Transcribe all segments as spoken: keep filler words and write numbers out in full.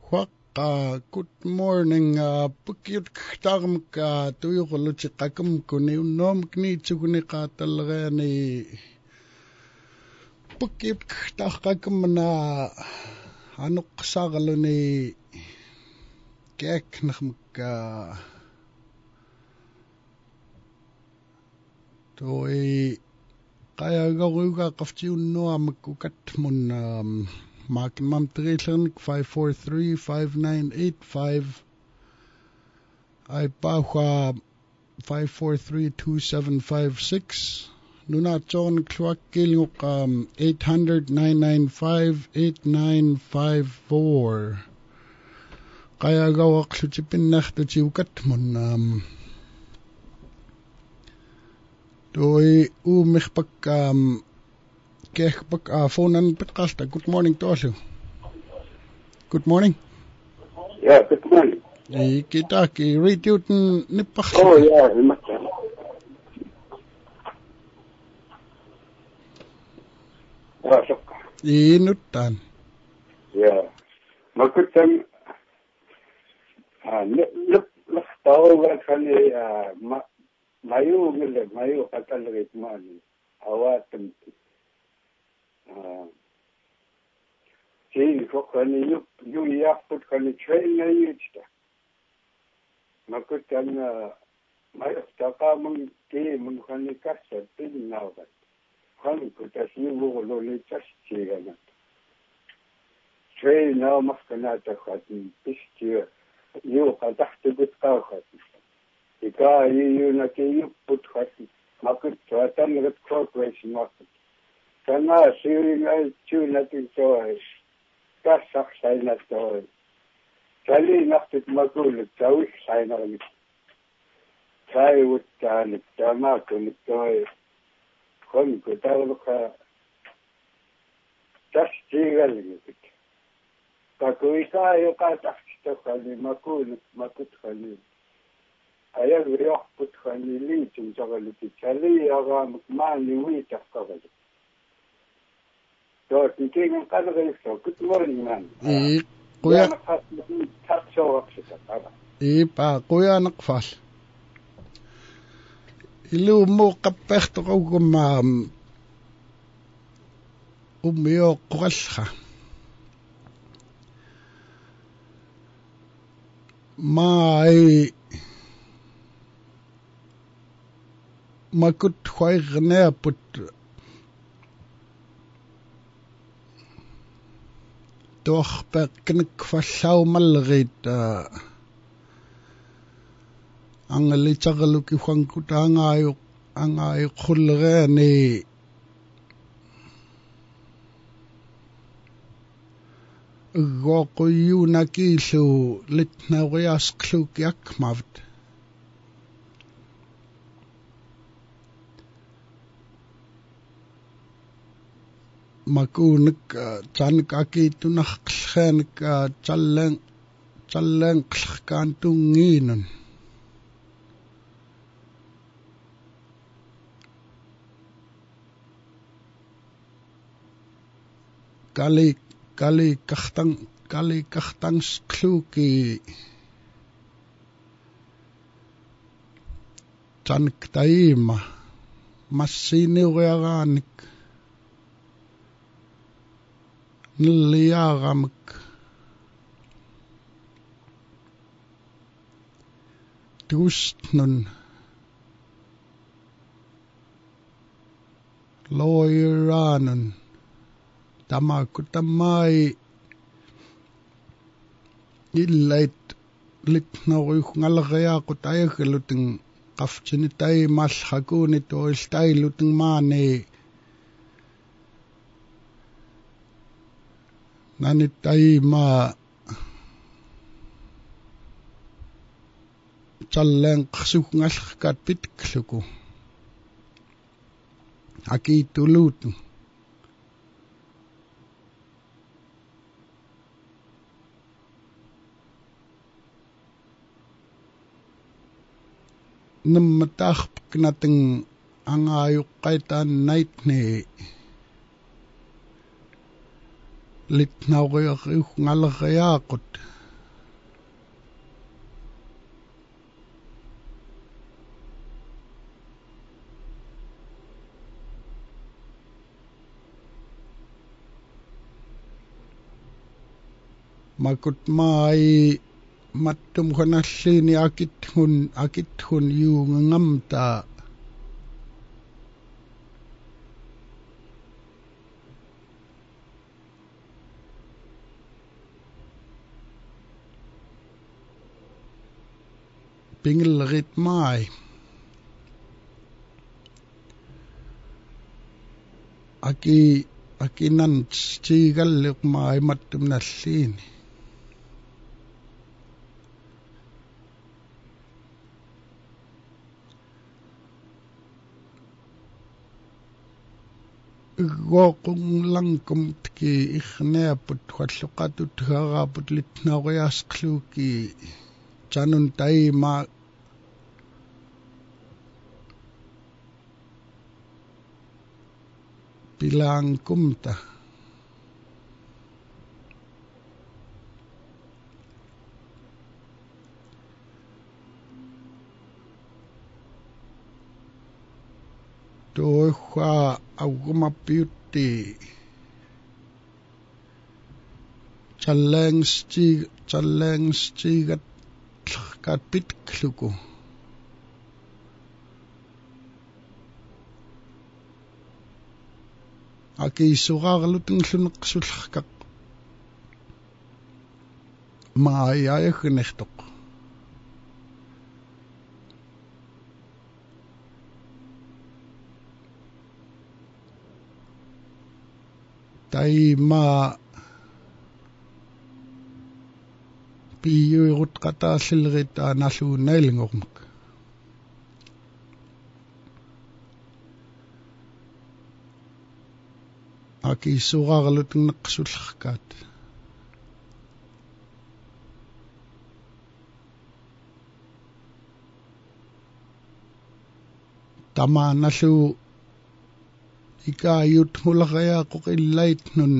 Waka, good morning. Uh, Pukyut ktarm ka tuyo kuluchi kakam kuni unom kni chukuni ka talgani. Pukyut ktar kakam na anuk sagaluni kek nakmka. Toi kaya garuga kafti unno amakukat mun um, Mark Mam Trillernik five four three, five nine eight five. I Pauha five four three, two seven five six. Nuna John Clark Kiluk um eight hundred, nine nine five, eight nine five four. Kaya gawak suchipin nacht chiukat mun um Doi u mechpak um Kekpak uh, phone and podcast. Good morning to all. Good morning. Yeah, good morning. Eh, kita ki radio nipah. Oh yeah, macam. Ah, sok. Eh, nutan. Yeah. Makutan. Ah, lep lep lep tahu kan ni ah mayu mile mayu kata lagi mana awak tempat. Jadi kok kan you you ya put kan train na yita. Makut kan mai taka mung ke mung kan kasa tin na ba. Kan ko ta si wo lo le tas chi ga na. Train na mas kana ta khatin pisti you ka ta ta gut ka khatin. Ika you na ke you put khatin. Makut ta ta ngat corporation makut. Karena sehingga cuma itu soal, kasak saya nak soal. Kali nak tu makul, jauh saya nak ni. Saya utan, jama kun soal. Kon kita luka, tas tiga lagi. Kakui saya katak kita kali makul, makut kali. Ayah riak put kali li cuma kali. Kali agam mani wita kali. So, thinking of kind of so good morning, man. Eh, kuya. So, eh, pa, kuya nakfal. Ilu mo kapeh to ko gumam. Umiyo kwalha. Mai makut khwai gne put Doch beknik fallaw malgit ang litsagaluk ifang kutangayok ang ay khulgani gokuyu nakisu litna wiyas kluk yakmavt makunik chanik aki tunakh khenik chaleng chaleng kantunginon kali kali kahtang kali kahtang skluki chanik taima masini waganik niliyagamik tustnun loiranun tamakutamai illait litnawih ngalagayakut ayakiluting kafchinitay malhakunit o iltay luting mani nanitay ma chaleng ksuk ngalkat pitkluku aki tulut nammatah knating angayuk kaitan night ni litnawih ngalagayakut makut mai mattum kanallini akithun akithun yuungamta pingilrit mai aki akinan stigalliq mai mattum nallini goqung langkum tki ikhneaput khalluqatut haraput litnariasqluki chanun taima pilangkumta toha augumapiutti challenge challenge gat katpitkluku aki sugarlutun llunqsullqaq maayayakhnertoq taima piyuirut qataallilrita nalluunailngormak aki sugarlutun neqsullqaat tamanallu ikayut mulaqayaaqoq illaitnun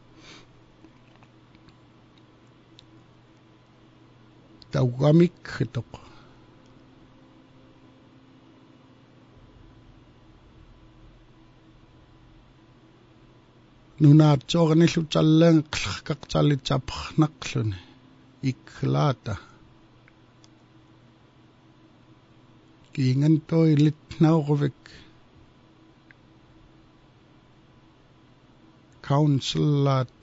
taugamiktoq nunaatsoornillu talleeqlaqaqtalitsaprnaqluni iklaata kiingantoi litnaurvik counselat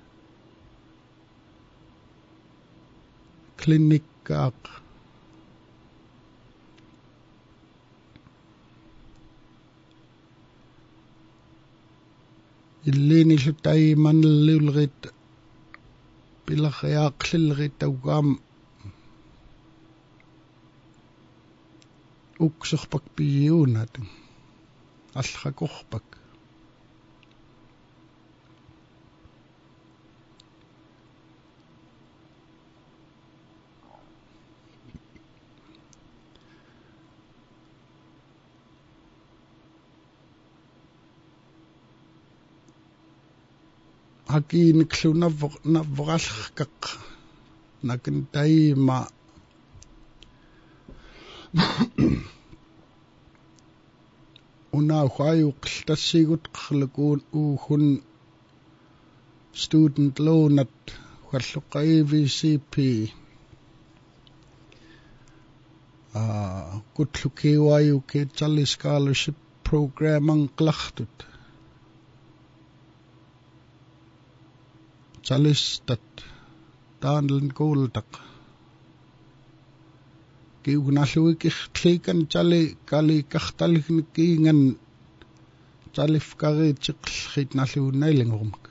klinikkaaq illiinillu taimanallulrit pilaqayaaqlilrit taugaam uksorpak piyuunat allaqorpak hakiiniklu navvoq navvoqallqaq nakin taima unauqayuqtassiguteqlukuun uuhun student loanat halluqa E V C P ah kutlukiwayuke Charlie Scholarship Program anqlartut Charlistat taanlan kuultaq kiugnalluikirtliikan Charlie kali kartalignikiingan Charlifkariitiqlrit nalluunailingormak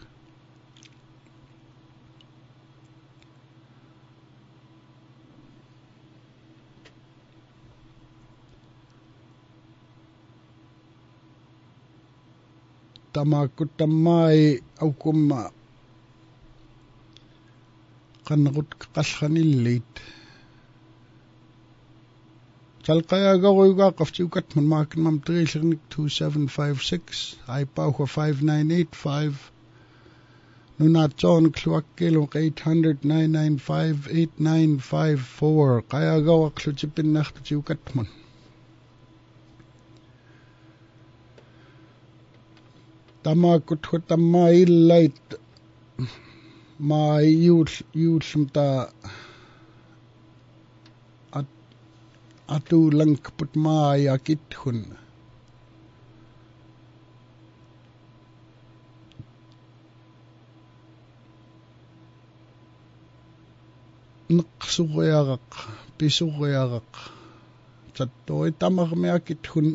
tamakutammai aukumma qannerut qallanillit talqayagaruigaaqaftiukatman maakinmam trillernik two seven five six aipauqa five nine eight five nunaatsoornik luakkiluq eight hundred nine nine five eight nine five four qayagawaqlutipinnartutiukatman tamakut hutammai illait ma yul yul sumta at atu lang put ma yakit hun naqsuqyaraq pisuqyaraq tattoi tamarmiakit hun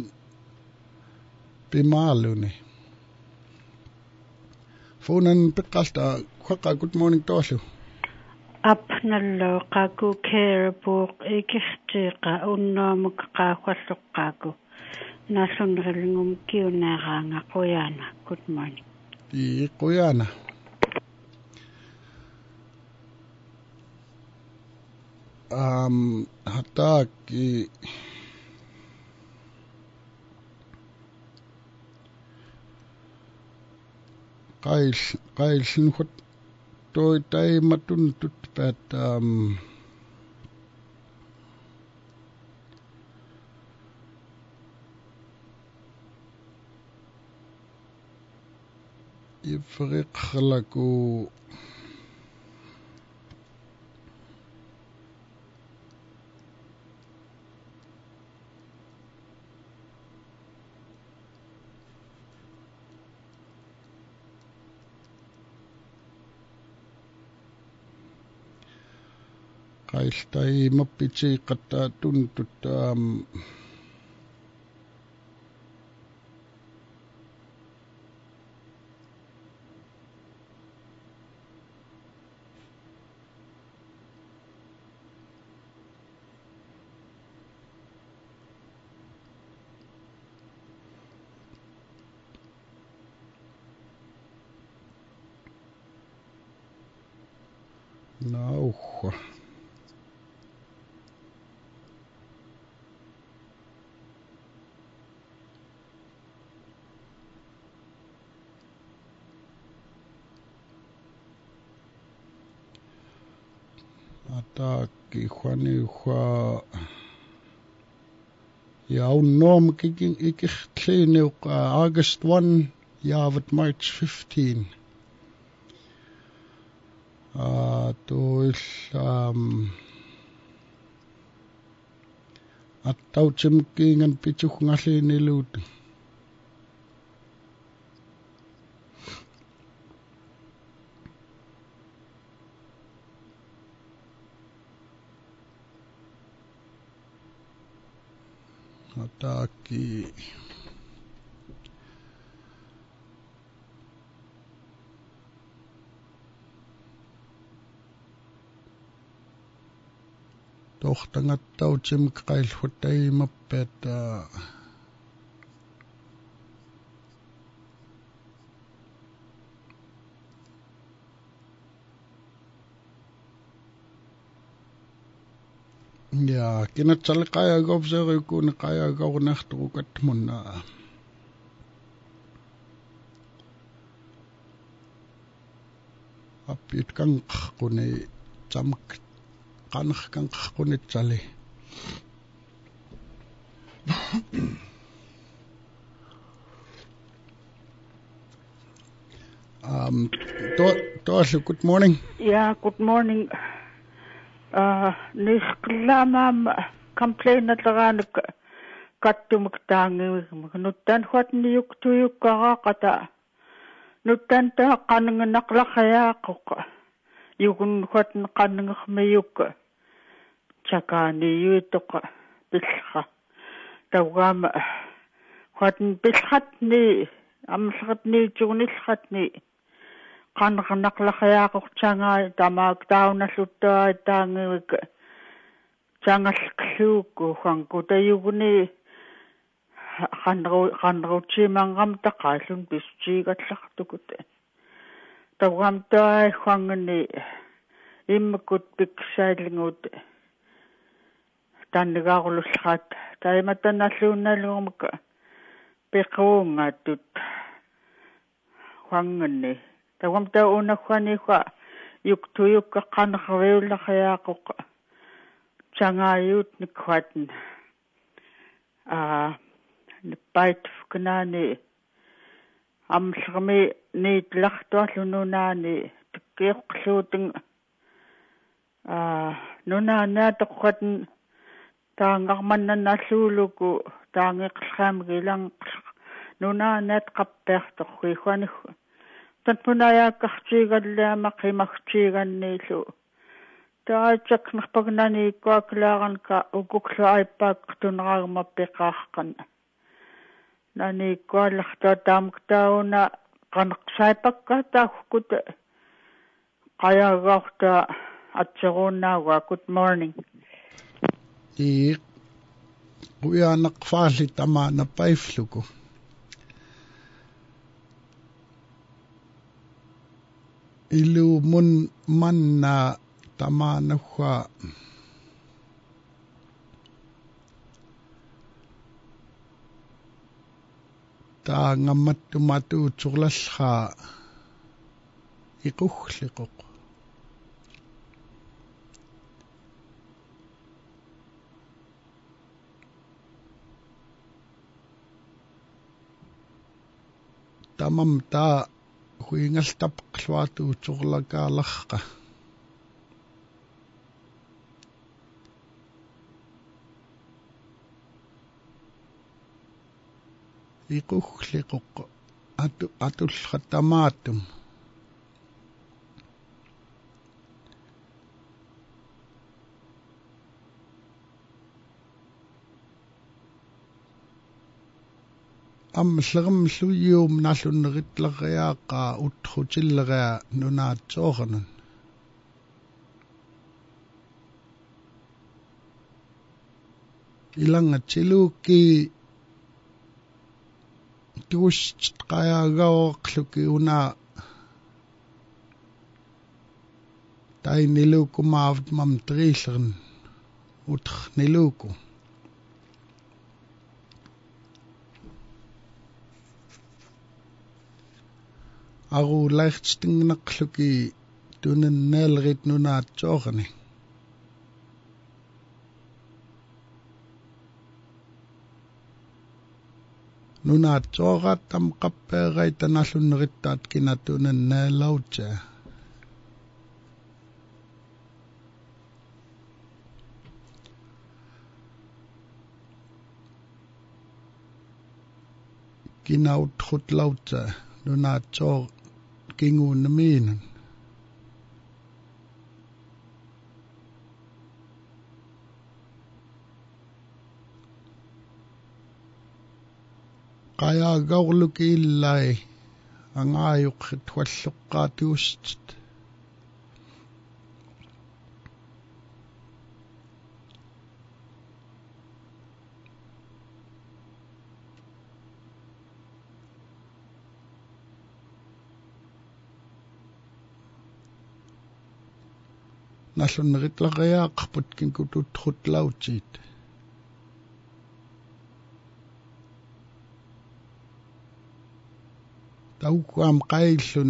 pimaluni Phonan piqqalta qaqa good morning tollu apnallo qaku care buq ikirtiqa unnaamuk qaaqalluqqaaku nasunrilngum kiunaaraanga qoyana good morning i qoyana um hataki qail qailsin khut toi tai matun tut pat um ifriq khlaku qailtai mappichi qatta tuntut um nauh ataki khwani khwa ya unnom kiking ikirtlini August first yavat March fifteenth uh toil um attauchimkingan pichuk ngalini lut ataki tohtangattauchim qailhutai mappet uh, ya kinatsal qaya gobseri kun qaya gornarturukat munna apit kang quni chamk qanq kang quni tsali um to to good morning yeah good morning uh nisqlamam complain ataraanuk kattumuk taangiwik nuttan khatniyuk tuyukkaqa qata nuttan ta qanngannaqlaqayaaqoq yugun khatn qanngermiyuk chakani yutoq bilqa tawgam khatn bilqatni amlqatni tugnilqatni qanngernaqlaqayaaqoq changaa tamaak taunalluttaa taangiwik changalluukku hanku tayugni qanru qanruchimangam taqaallun pischiigallartukut tawgam taai hangni immukut piksailngut tannigaarulullat taimatanalluunnalluumuk pequungattut hangni tawgam taa unakhwani kha yuktuyukka qannerviullaqayaaqoq changaayut nikhwatn a nipait fknani amllermi niitlartuarlununaani kiqluutun а нуна наатоққатн таангарманнаннааллуулуку таангеқлхаамгилан нуна наатқаппеарторхуихуану татпунаяаккартигаллаама қимагтиганнииллу таачак нерпагнани иккуаклааранка укуклу айппааққтунераагма пеқааққан нани иккуаллартаа таамктауна qanaqsaipakka taakut qayaagaarta atseruunnaaga good morning i uyaanaqfaarli tamaana paifluku ilu mun manna tamaanukha taangammattumatuutsurlallra iquhliquq tamam ta huingaltapqluatuutsurlakaalarqa iquhliquq atu atullrattamaatum ammerlermluyuum nallunneritlerriaaqa uttrutilleria nunaatsoornun ilangatsiluukki tuust qayaagaoqluki una tainiluku maavt mamtriillern utrniluku aru lairtstingnaqluki tunanneelrit nunaatsoorni nunaatsorat tam qappeeraita nallunerittaat kinatunanneelauta kinautrut-lauta nunaatsoor kinguunamiinun qayaagaurluki illai angaayuqrit hualluqqaatiustit nallunneritlaqiaaqarput kinkututrutlautit tauquam qaillun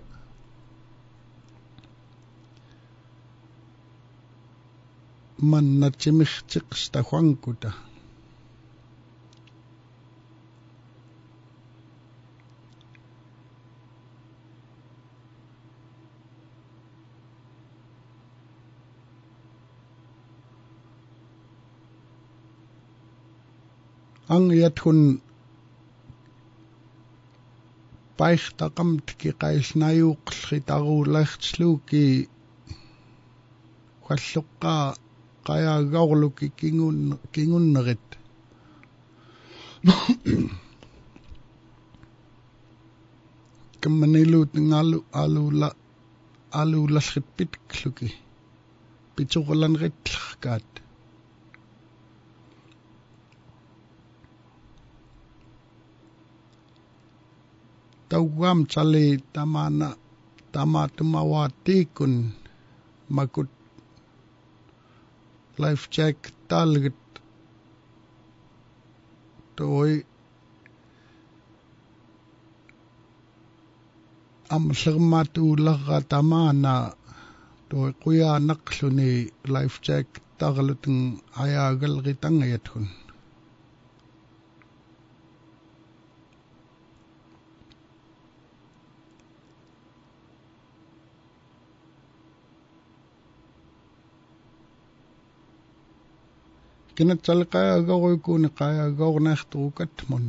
mannatsimirtiqstahuankuta angiathun paixtaqamtki qailnayuuqllritaruulartsluuki hualluqqaa qayaagaurluki kingun kingunnerit kammaniluut ngalu alula aluullallrippitkluki pitsurlanritlerkaat tauam tsali tamana tamatumawatikun makut life check talget toi amsermatuularra tamana toi quyaanaqluni life check tarlutun ayaagalritangayathun kinatsalqaagaruikuuni qaagaornaarturukat mun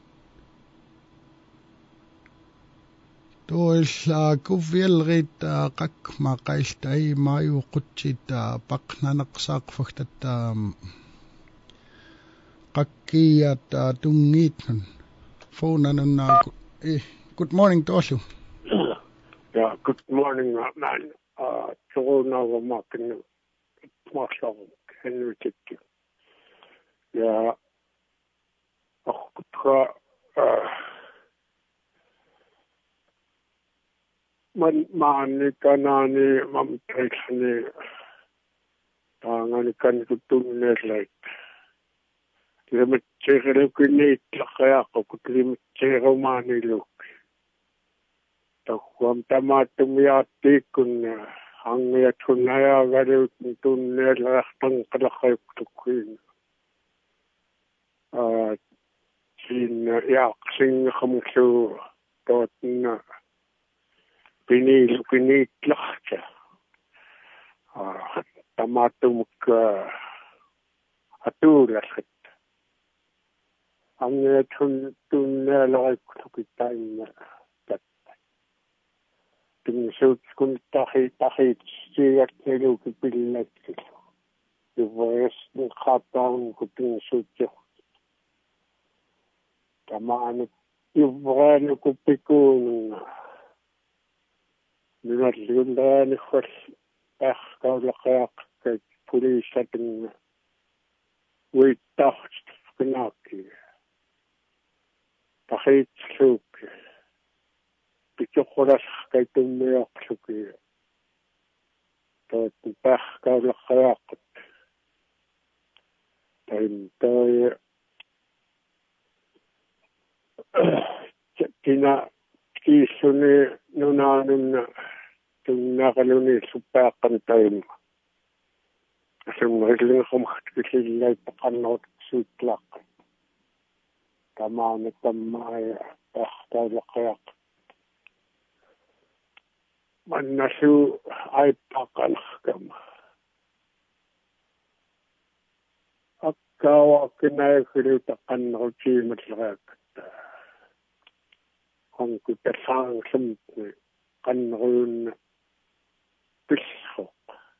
toilla kuvialrit qak maqailtai mayu qutsita paqnanaqsaaqfagtatta qakkiyat tungiitnun phonanunnaaqu eh good morning toallu. Yeah, good morning, man. Uh, Corona was making martial Henry Kitty. Yeah, uh, man, man, kanani, mam, trexni, tangani, kan, kutunne, like. Limit, cherekunit, lakaya, kutulimit, cheromani, look. Takwam tamatumiyati kun hangya tunaya garu tunne lahtang kalakay tukuin. Ah, sin yak sing kamsu tot na pinil pinit lakcha. Ah, tamatum ka atulat. Hangya tun tunne lakay tukitain. Tinsuut kun tahi tahi siat nelu kipillat divorce ng kataon ko tinsuut yo tamaan ibrano ko pikun nilaliundan khos ah kaulaqaq kay pulisatin uittaht kunaki tahi suuk pichokoras kay tumiyoqsuki tot pahkaulaqaqat taintoy kina kisuni nunanun tunnaqaluni suppaaqan taim asumrilin qumxtkillai paqannot suutlaq tamaana tammaaya pahkaulaqaq mannasu aipaqalqam akkawa kinaykhulu taqannerutiimatleraakta hanku tasaangsamtni qanneruun pisshoq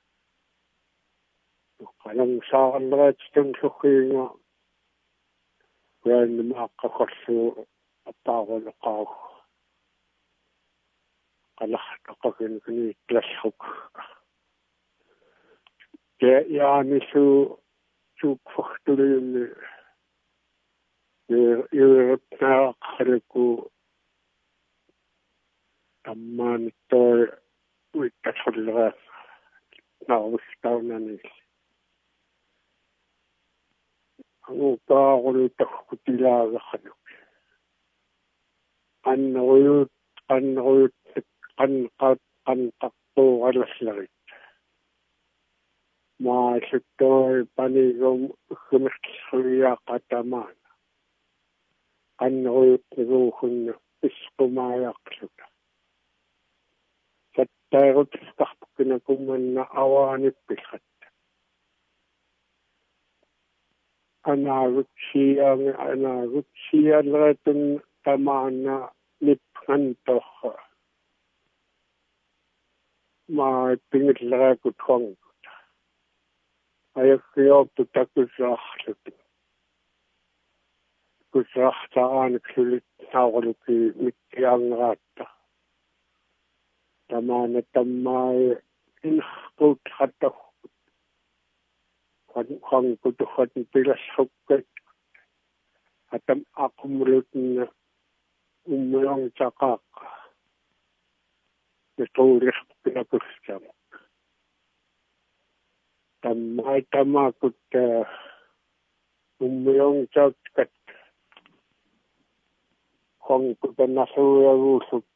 qalang saarleratun suqiinga waanmaaqaqarsu appaarulaqaaq qalaqtaqakin kini klassuk ja yaani su suukfaqtulini yurutnaaqariku tammaanittoi uittasullerat naarustaunanis anguqaarulutakkutilaaqaqanuk anneruyut anneruyut qanqat qanqaqqoorallarit maasuttoi panigum khumiksuyaaqatamaana qanneruyut niguuhunna isqumaayaqluta sattairut isqarpukkinakummanna awaanippillat anaagutsiaanga anaagutsialleratun tamaana nipngantorra ma pingilleraakut hongut ayakkiortu takusaarlut kusaartaaaniksulit naarluki mittiaangeraatta tamaana tammaai inqut hattaqut hongut hotn pilassukkat atam aqumulutna ummuang taqaaqa Tuurih pinakustam. Tammai tamakut ummiyong chawtkat. Kong kuta nasuyaruusuk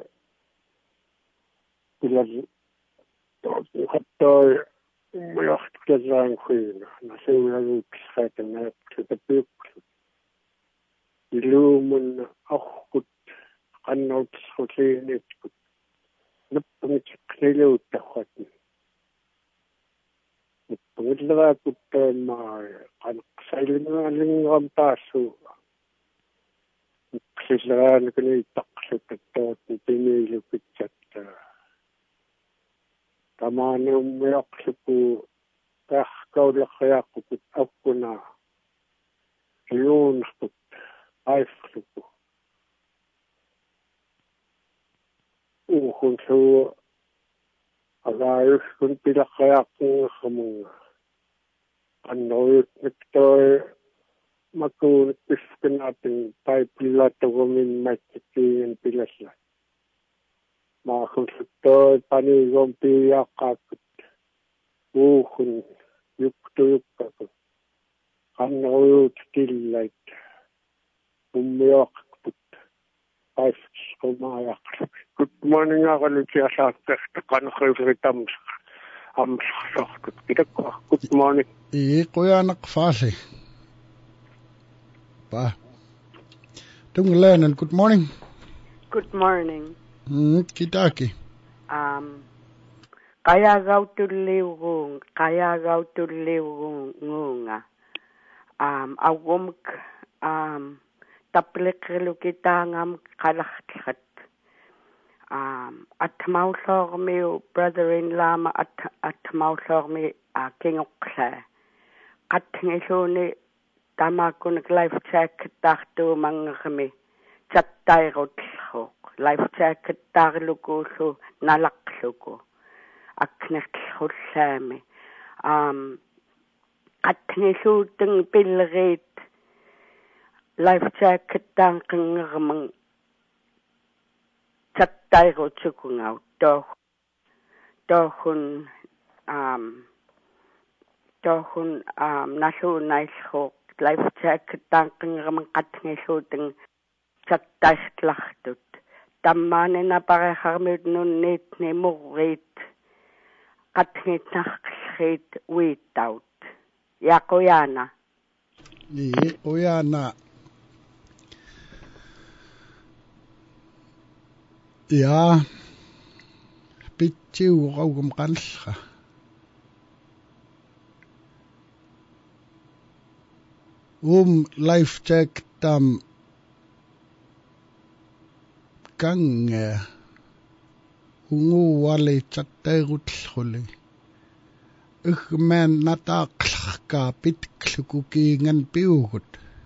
pilad hattoi ummiyoht kazaan kuina. Nasuyaruusuk khatan kita piyuksuk. Ilumun ahkut qannaut sutiinitkut. Nuppungitikniluuttahuatni. Ngileraakutteemmaa qanaqsailingalingeram taassu silleraanukuni ittaqluttattuat timiilukitsat tamaaniummiaqluku taarkauleqriaqqukut akkuna juunqut aifluku uhun suu agaayuskun pilaqriaqqungermunga annoyut niktoi makuun piskanatin taipilatugumin mattikiin pilalla maakunsuttoi panigom piiaqaakkut uuhun yuktuyukkakut annoyut tillait ummiaqput paifskumaajaqluk good morning aqalukiasaakkasta qanqriuritams amsaqsortut kitakko good morning i qoyanaq faasi pa tunglanan good morning good morning mm kitaki um qayagautulliuguun qayagautulliuguunga um awumk um tapliqrilukitaangam qalartlat um atmaulormiu brother-in-law ma at atmaulormi a kingoqla qatngiluni tamakunik life jacket tartu mangermi chattairutluq life jacket tarlukullu nalaqluku aknertlullaami um qatngilluuteng pillerit life jacket taanqingermang chattairutsukungaut toh tohun um tohun um naluunailluuq life jacket taanqingermang qatngilluuteng chattaistlartut tammaanina pareharmiut nunniitni murriit qatngitnarqillriit uittaut yaquyana i qoyana ja pittiu qaugum qanllqa um life jacket tam kange ungu wale chattairutlluli ugmen nataaqlqa pitklukukiingan piugut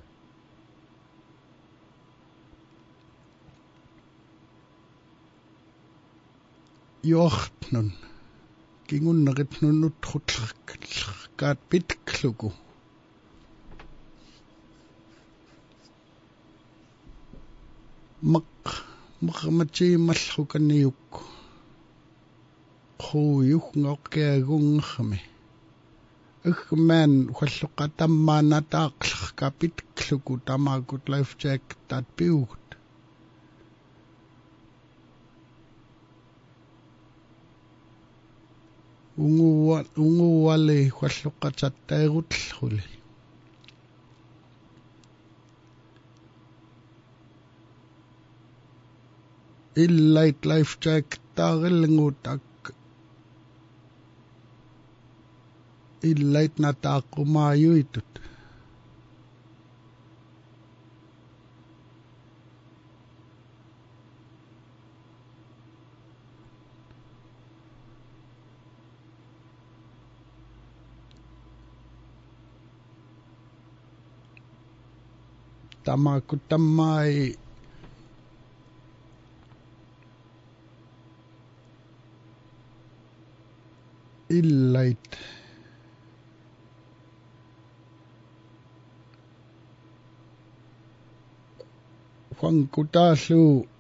jochtnun kingunneritnun utrutlqat pitkluku mak makamachi mallukaniuk khuyuk ngoqqeagungkhmi ugmen khalluqatammaanataaqlqa pitkluku tamakut life jacket tat piugut ungu ungu wale khalluqachattairutlluli illait life jacket taaqilngutak illait nataaqumaayuitut tamakutamai illait Juankutaallu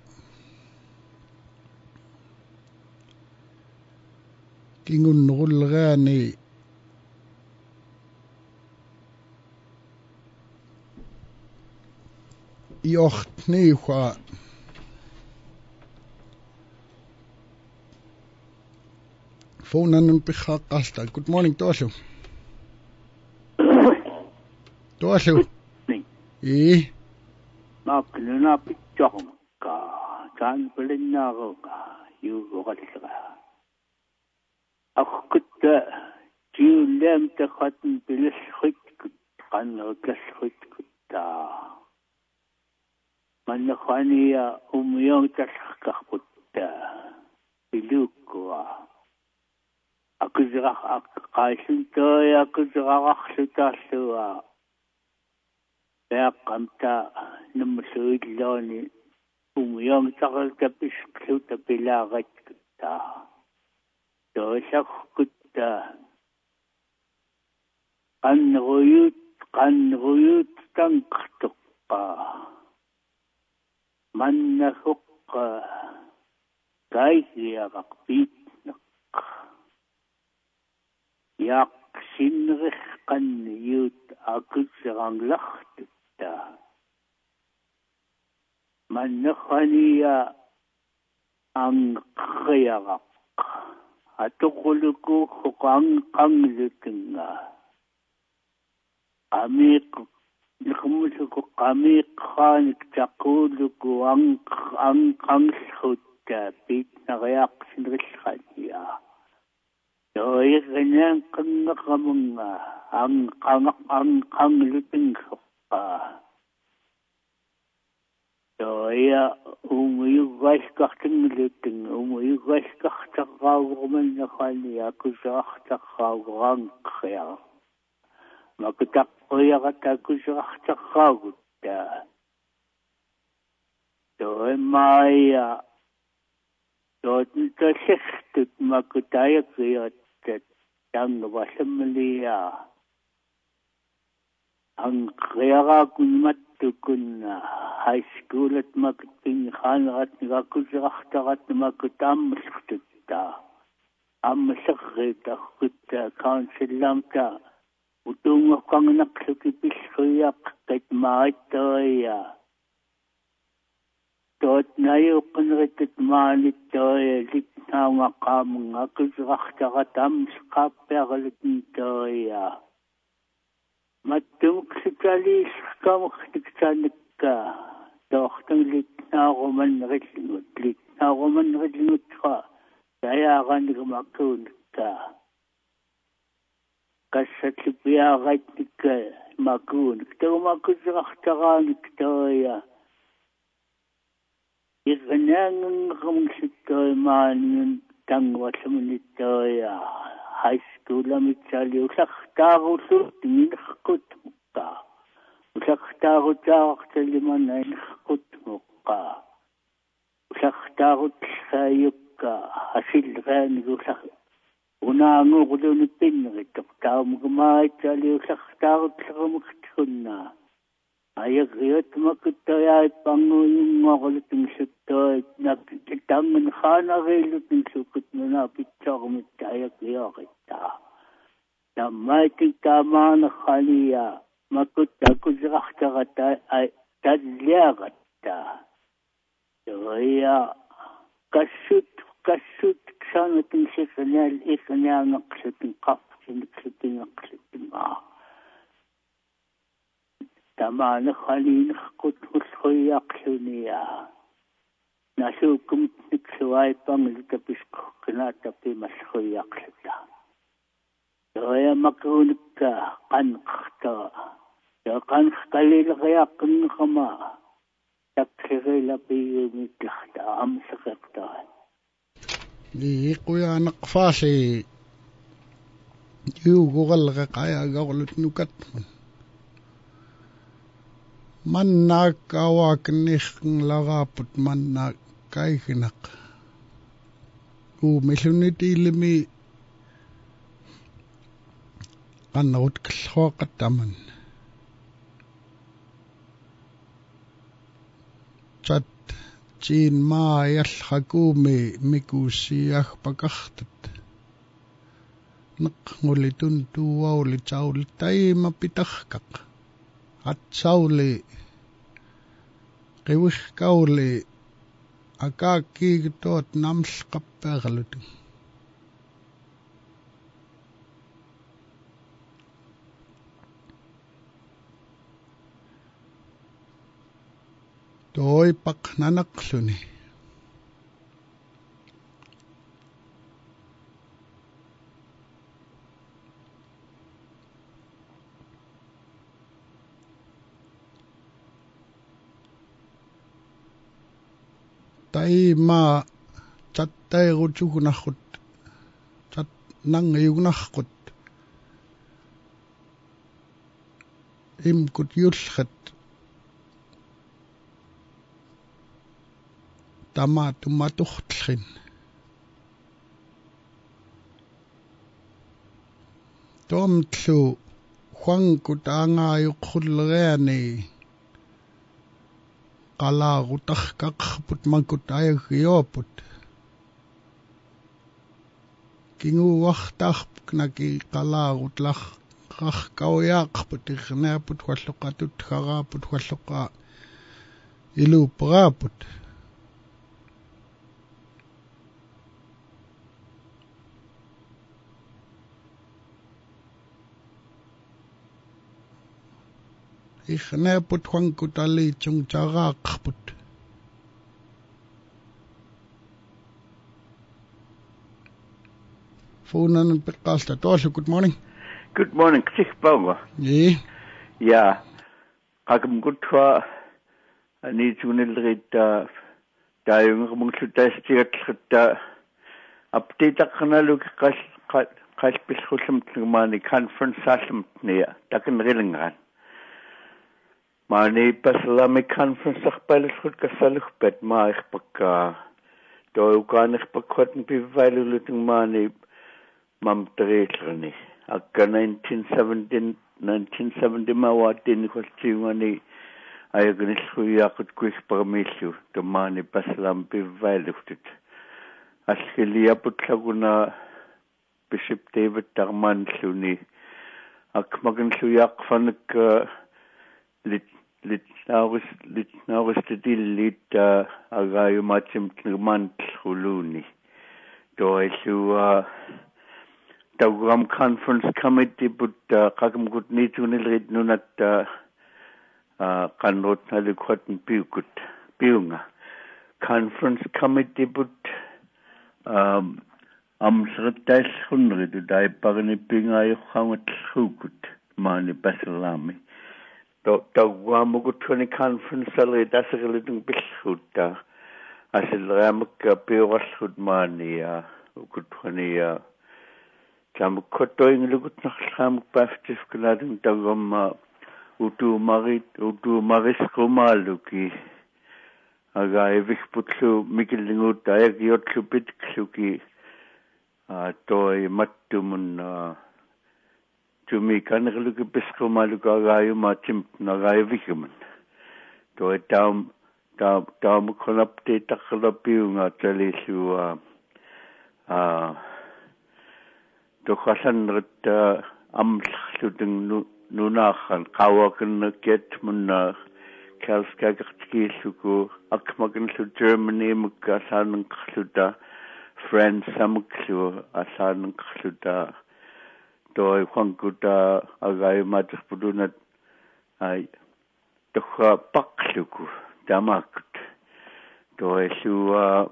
kingunnerullegaani iortniuqa Phonanun piqqaqqalta good morning toallu toallu i Makluna pitchonka, tan pelinnaruka, yuuqallera. Akkutta jiulle لم تختم بالسخط قن كسخط من خانية أميون تسخط بلوكوا أكزرخ أقايسن توي أكزرخ ستاسوا بأقمتا نمسويد لوني أميون تغلت بسكسوت بلاغت كتا توي سخط قن غيوت قن غيوت تنقطقا من نخق كايكي رقبيتنق ياق سنغخ قن يوت أكسران لختتا من نخني أنقيرق أتغلقو خقان قنلتنا عميق نخمسك قميق خانك تقولك أنق أنق أنخد بيتنا غياق سنغش خانيا دوي غنان قنق منا أنق أنق أنق أنلتنخبا دوي أمي غاشكخ تنلتن أمي غاشكخ تغاوغ من خانيا كزاخ تغاوغ أنق يا ما كتق ويا كوش راح تخاوت تو مايا تو تشخت ما كتايك يا تانغ واسمليا ان خيرا كن مت كنا هاي سكولة ما كتين خانغت كوش راح تغت ما كتام سختتا ام سخت اخت كان سلامتا وتوم كان نقصك بشخيق قد ما التوية توت نايو قنغت مال التوية لتنا مقام نقص غختغت أمس قابع غلتن توية ما تمكسك ليش كم اختك توختن لتنا غمن غلنوت لتنا غمن غلنوت يا غنغ مكونك قصة بيا غيتك ماكون كتو ما كنت اختغاني كتويا إغنان غم ستوي مانين تنغوة من التويا هاي سكولا متسالي وشختاغو سرت من خكوت مقا وشختاغو تاغت لمن عين خكوت مقا وشختاغو تشخايبكا هسيل غاني وشخ ونعمو غدون البنغ تبتاو مغماي تالي وشختاغ تلغم اختخنا هاي غيوت مكتايا بانغو يمغل تنشتاي نكتتام من خانا غيلو تنشوكتنا بيتشاغ متايا غياغتا نماي تنتامان خاليا مكتا كزرختغتا تدلياغتا غيا كشت كشت كانوا تنشفنا الإثنى نقصة قف نقصة نقصة ما تمام خلين خقط وسخي يقشنيا نشوكم تكسواي بانل تبشك كنا تبي مسخي يقشتا يا مكونك قنقتا يا قنقتا للغياق نخما تكسغي لبي مثلختا أمسختا ليقويا نقفاشي يوغو غلغ قايا غولت نكتمن من ناك اواك نيخن لغابت من ناك كايخنق ومشونيتي لمي قنوت كالخوق التمن جد جين ما يلحقومي ميكوسياخ بكختت نقولي تنتو واولي تاولي تايما بتخكك هتساولي قويخ كاولي أكاكي توت نمش قبغلتو توي بق ننقلني ai ma chattai ruchukunakut chat nang yugnakut im kut yulkhat tama tumatuhthin tom tlu Juan kut anga yukhulreani qala gutakqaqput mankut aygioput kingu waqtaq knaki qala gutlaq qaqkawyaqput ignaput walluqatut kharaput walluqa ilupraput ignaput Juan kut ali chung charaqput Funan Pekasta Tosha, good morning. Good morning, Ksik Bawa. Yeah. Yeah. Agam Gutwa, I need to read the Dayung Mungsutastia update a canaluk Kaspishusum Tumani conference Sasam near Dakan Rillingan. Mani Pasalami conference of Palishut Kasaluk bet Maich Baka. Do Garnish Bakotan be valuing money. Mam Tretlani. Akka nineteen seventy nineteen seventy mawatin kostiwani ayagnis khuyakut kuis parmishu tamani paslam bivailuftit. Askilia putlaguna Bishop David Tarman Luni. Akmagan suyak fanak lit lit nawis lit nawis tedil lit agayu machim tnirman huluni. Doisu Tawgram Conference Committee but Kakam Gut Nitunil Red Nunat Kanrot Naliquatan Piukut Piunga Conference Committee but um Amsratas Hundred to die Parani Pinga Hamat Hukut Mani Basalami. Tawgramugut twenty conference salary that's a little bit huta. I said Ramak Piwashut Mani Ukut twenty Kam kotoing lugut nakham paftif klading tagam utu marit utu maris komaluki aga evik putlu mikilingut ayak yotlu bit kluki toy mattumun tumi kanagluki biskomaluka aga yumachim naga evikman toy tam tam tam konapte taklapiunga talisu ah Dokhasan rit amsluting nunachan kawakan get mun kalskagtki suku akmagan su Germany mukasan khluda France samklu asan khluda doy khangkuta agay matpudunat ay dokha pakluku damakut doy su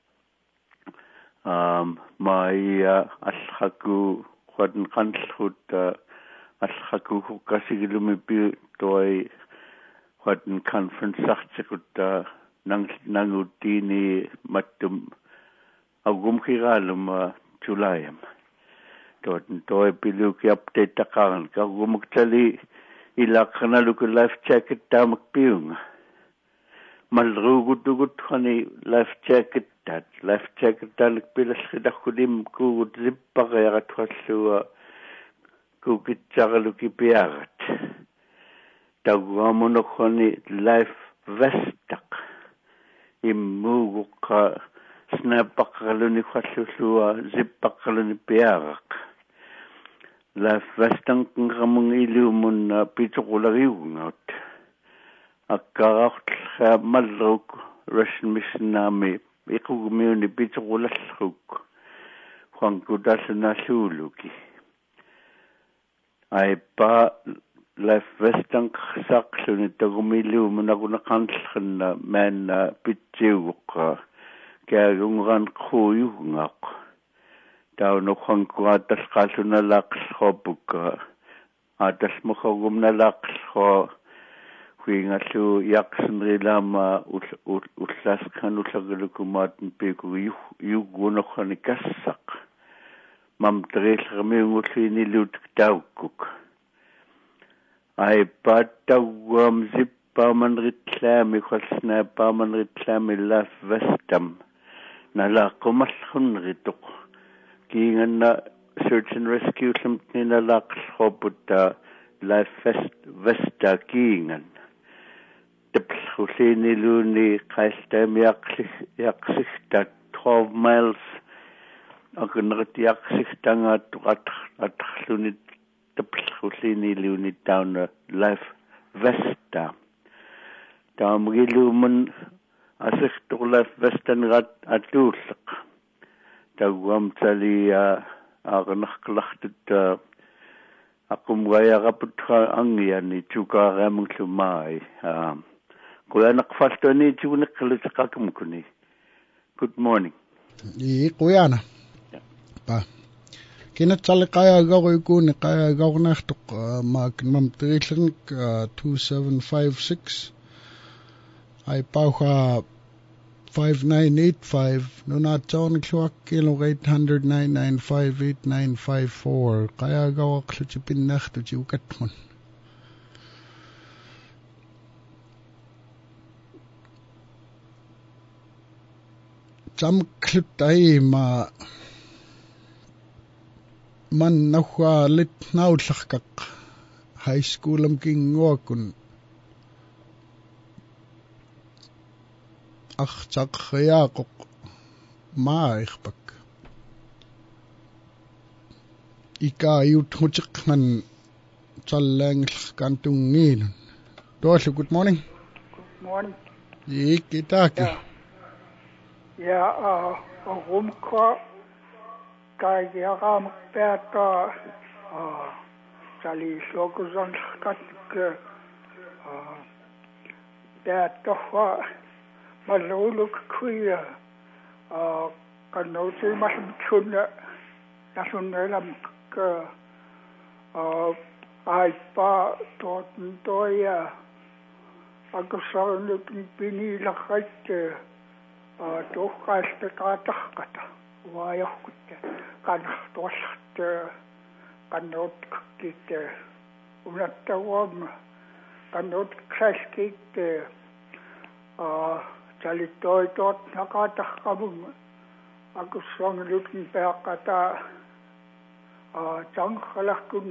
Um, my uh, Ashaku Quadan Kanshut Ashaku Kasigilumi Toy Quadan Conference Sachakut Nangutini Matum Agumkiralum Julayam Totten Toy Piluki update Takaran Kagumuktali Ilakana look a life jacket Damak Piung Malrugutugut honey life jacket that life jacket dalik pilas khidakudim ku zippagarat wasu ku kitchagaluki piagat tagwamono khoni life vestak immuguka snapakaluni wasu zippakaluni piagak life vestan ngamung ilumun pitulariungot akkarat malruk Russian mission army Iku community pitulak Juan Kudasana Suluki. I pa life western Saxon Tagumilu Managuna Kansan man Pichuka Garungan Kuyungak. Down no Juan Kuatas Kasuna Lax Hobuka. Atas Mohogumna Lax Ho kuingallu yaqsinrilama ullaskanulлагалукумаатн пику ю югунорхани кассақ мам триллермиунгуллиинилут тауккук ай паттауам зиппааманритлаами халснааппааманритлаами лаф вестам налааққумаллунритоқ киинганна search and rescue лумтниналаақлхоппутта life vest vesta kiingan тапхулиинилууни қаалтаамиақли яқсихта twelve miles акунерт яқсихтангаатту атарлунит тапхулиинилууни тауна life vesta таамгилууман асихтур life vestanрат атууллеқ тауам талия аарнарклартут aqumgayaraputqa angiani tukaaraamunglumaai ah kuyanaqfaltoni tuuneqqalutiqakumkuni. Good morning. I kuyana pa kinatsalliqayaagaruikuuni qayaagaornaartuq maak mamtriillernik two seven five six ai pauha five nine eight five nunaatsaornikluak kilo eight hundred nine nine five eight nine five four qayaagaoaqlutipinnaartuti ukatmun tamklutai ma man nahwa lit naullarkaq high school am kinguakun aqtaqriaqoq maairpak ika yutmutiqman tallaangllerkantungiinun toallu good morning. Good morning. Ikitaaki ja uh rumkra kaigeram peta uh tali sokusan katik uh peta fa maluluk kuya uh kanoti masutuna nasunnelam ka uh ai pa tot toya agusarnut pini lakait uh tohkaiste kaataqata waayahkut kanartuallat kanot kit unattawam kanot ksaskit uh talitoi tot nakaataqamun agusarnutun peaqata uh tangkhalakun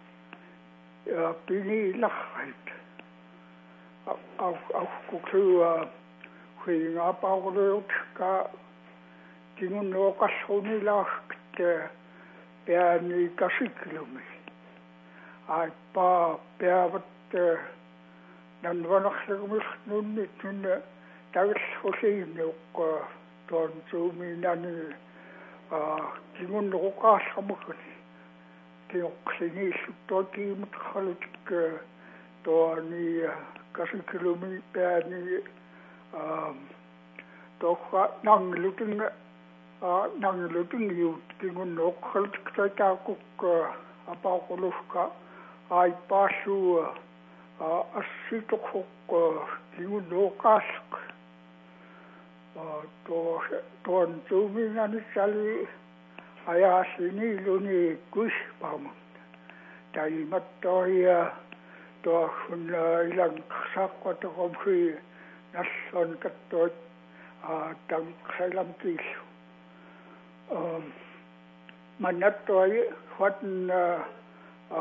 pini lakait au au kuklu huinga paulut ka tingun no kasuni lagt peani kasiklumi ai pa peavat nan vanakhlumil nunni tunne tavs hosinuk ton tuminani a tingun no kasamukuni tioksini sutoti muthalutik toni kasiklumi peani um tohka nanglutung a nanglutung yut kingun nokhalt kta kuk apaqulufka ai pasu a asitok kingun nokask a to ton tuminani sali ayasini luni kush pam tai mattoya to hunla ilang sakwa to komhi nasson kattot a tam khalam kis um manattoy hotn a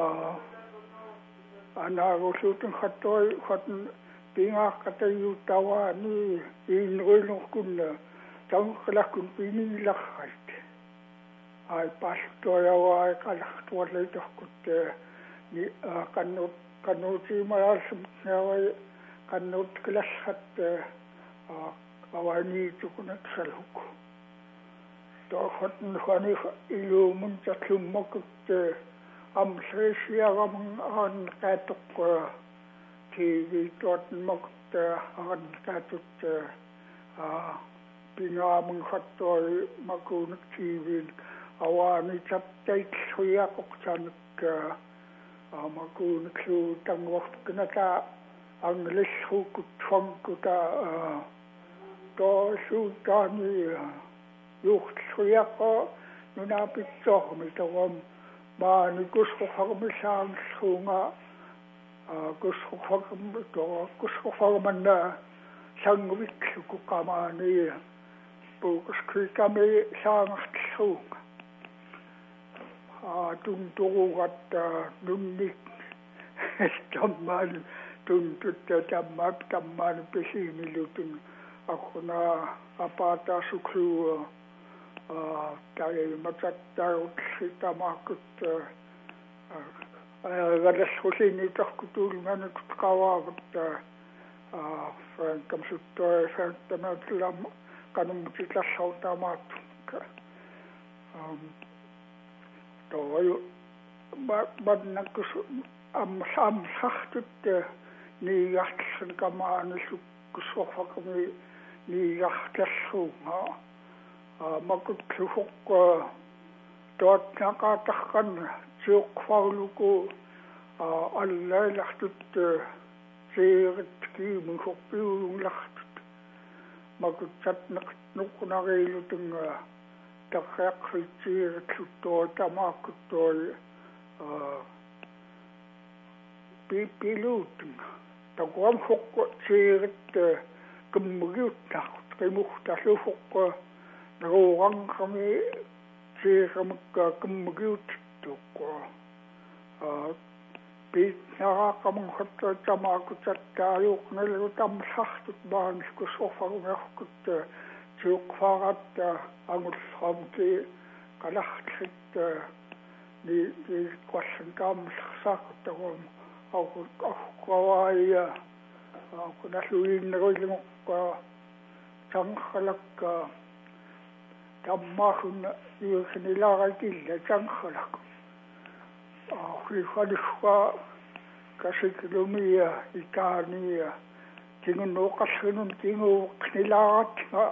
ana rosutun khattoy hotn pinga katayu tawa ni in ruinokun tam khalakun pini lakhait ai pastoya wa kalakhtwale tokkut ni kanot kanoti malasum nawai kanot klashat awani tukunat saluk to hotn khani ilu mun chaklum mokut am sresia ram an katok ti tot mokut an katut a pinga mun khatoi makun tivin awani chaptai khoya kokchan ka makun klu tangwak knata anglishukut fankuta to sultani yuhtsuyaqa nunapitsohmi tawam maani kusqufarmisaansunga kusqufarm to kusqufarmanna sangvikku qamaani puuskikami saangartsuunga a tunturugat nunnik tammal tuntutta tammat tammal pisimilutun akuna apata suklu a tai matattarut sitamakut gadasqulini tarkutulmanut qawaavut a frankam suttoy frantamatlam kanumutillassautamaatuk um toy badnakus am sam sachtut ni yachtsen kamaanisu kusofakami ni yachtassuunga a makut khuk dort naqatarkan suuqfarluku a allailartut seerit kiimun khoppiulunlartut makut satnaq nuqunarilutunga taqaqritsiiritluttoo tamaakuttooi a pipiluutunga taquam huqqu seerit kummugiutnaqut qimuhtalluhuqqu naruuranqami seeramukka kummugiuttuqqu a piitnaraaqamun hatta tamaakutattaayuuqnalu tamsartut maanisku sofarumerqut suuqfarat angullamki qalartrit ni ni qassan kaamsarsaaqutagum au qawaaya kunalluinneruilluqqa tangkhalakka tammahun yuusnilarakilla tangkhalak akhifaliffa kasiklumia ikaania tingunnoqallinun tinguuqnilaratga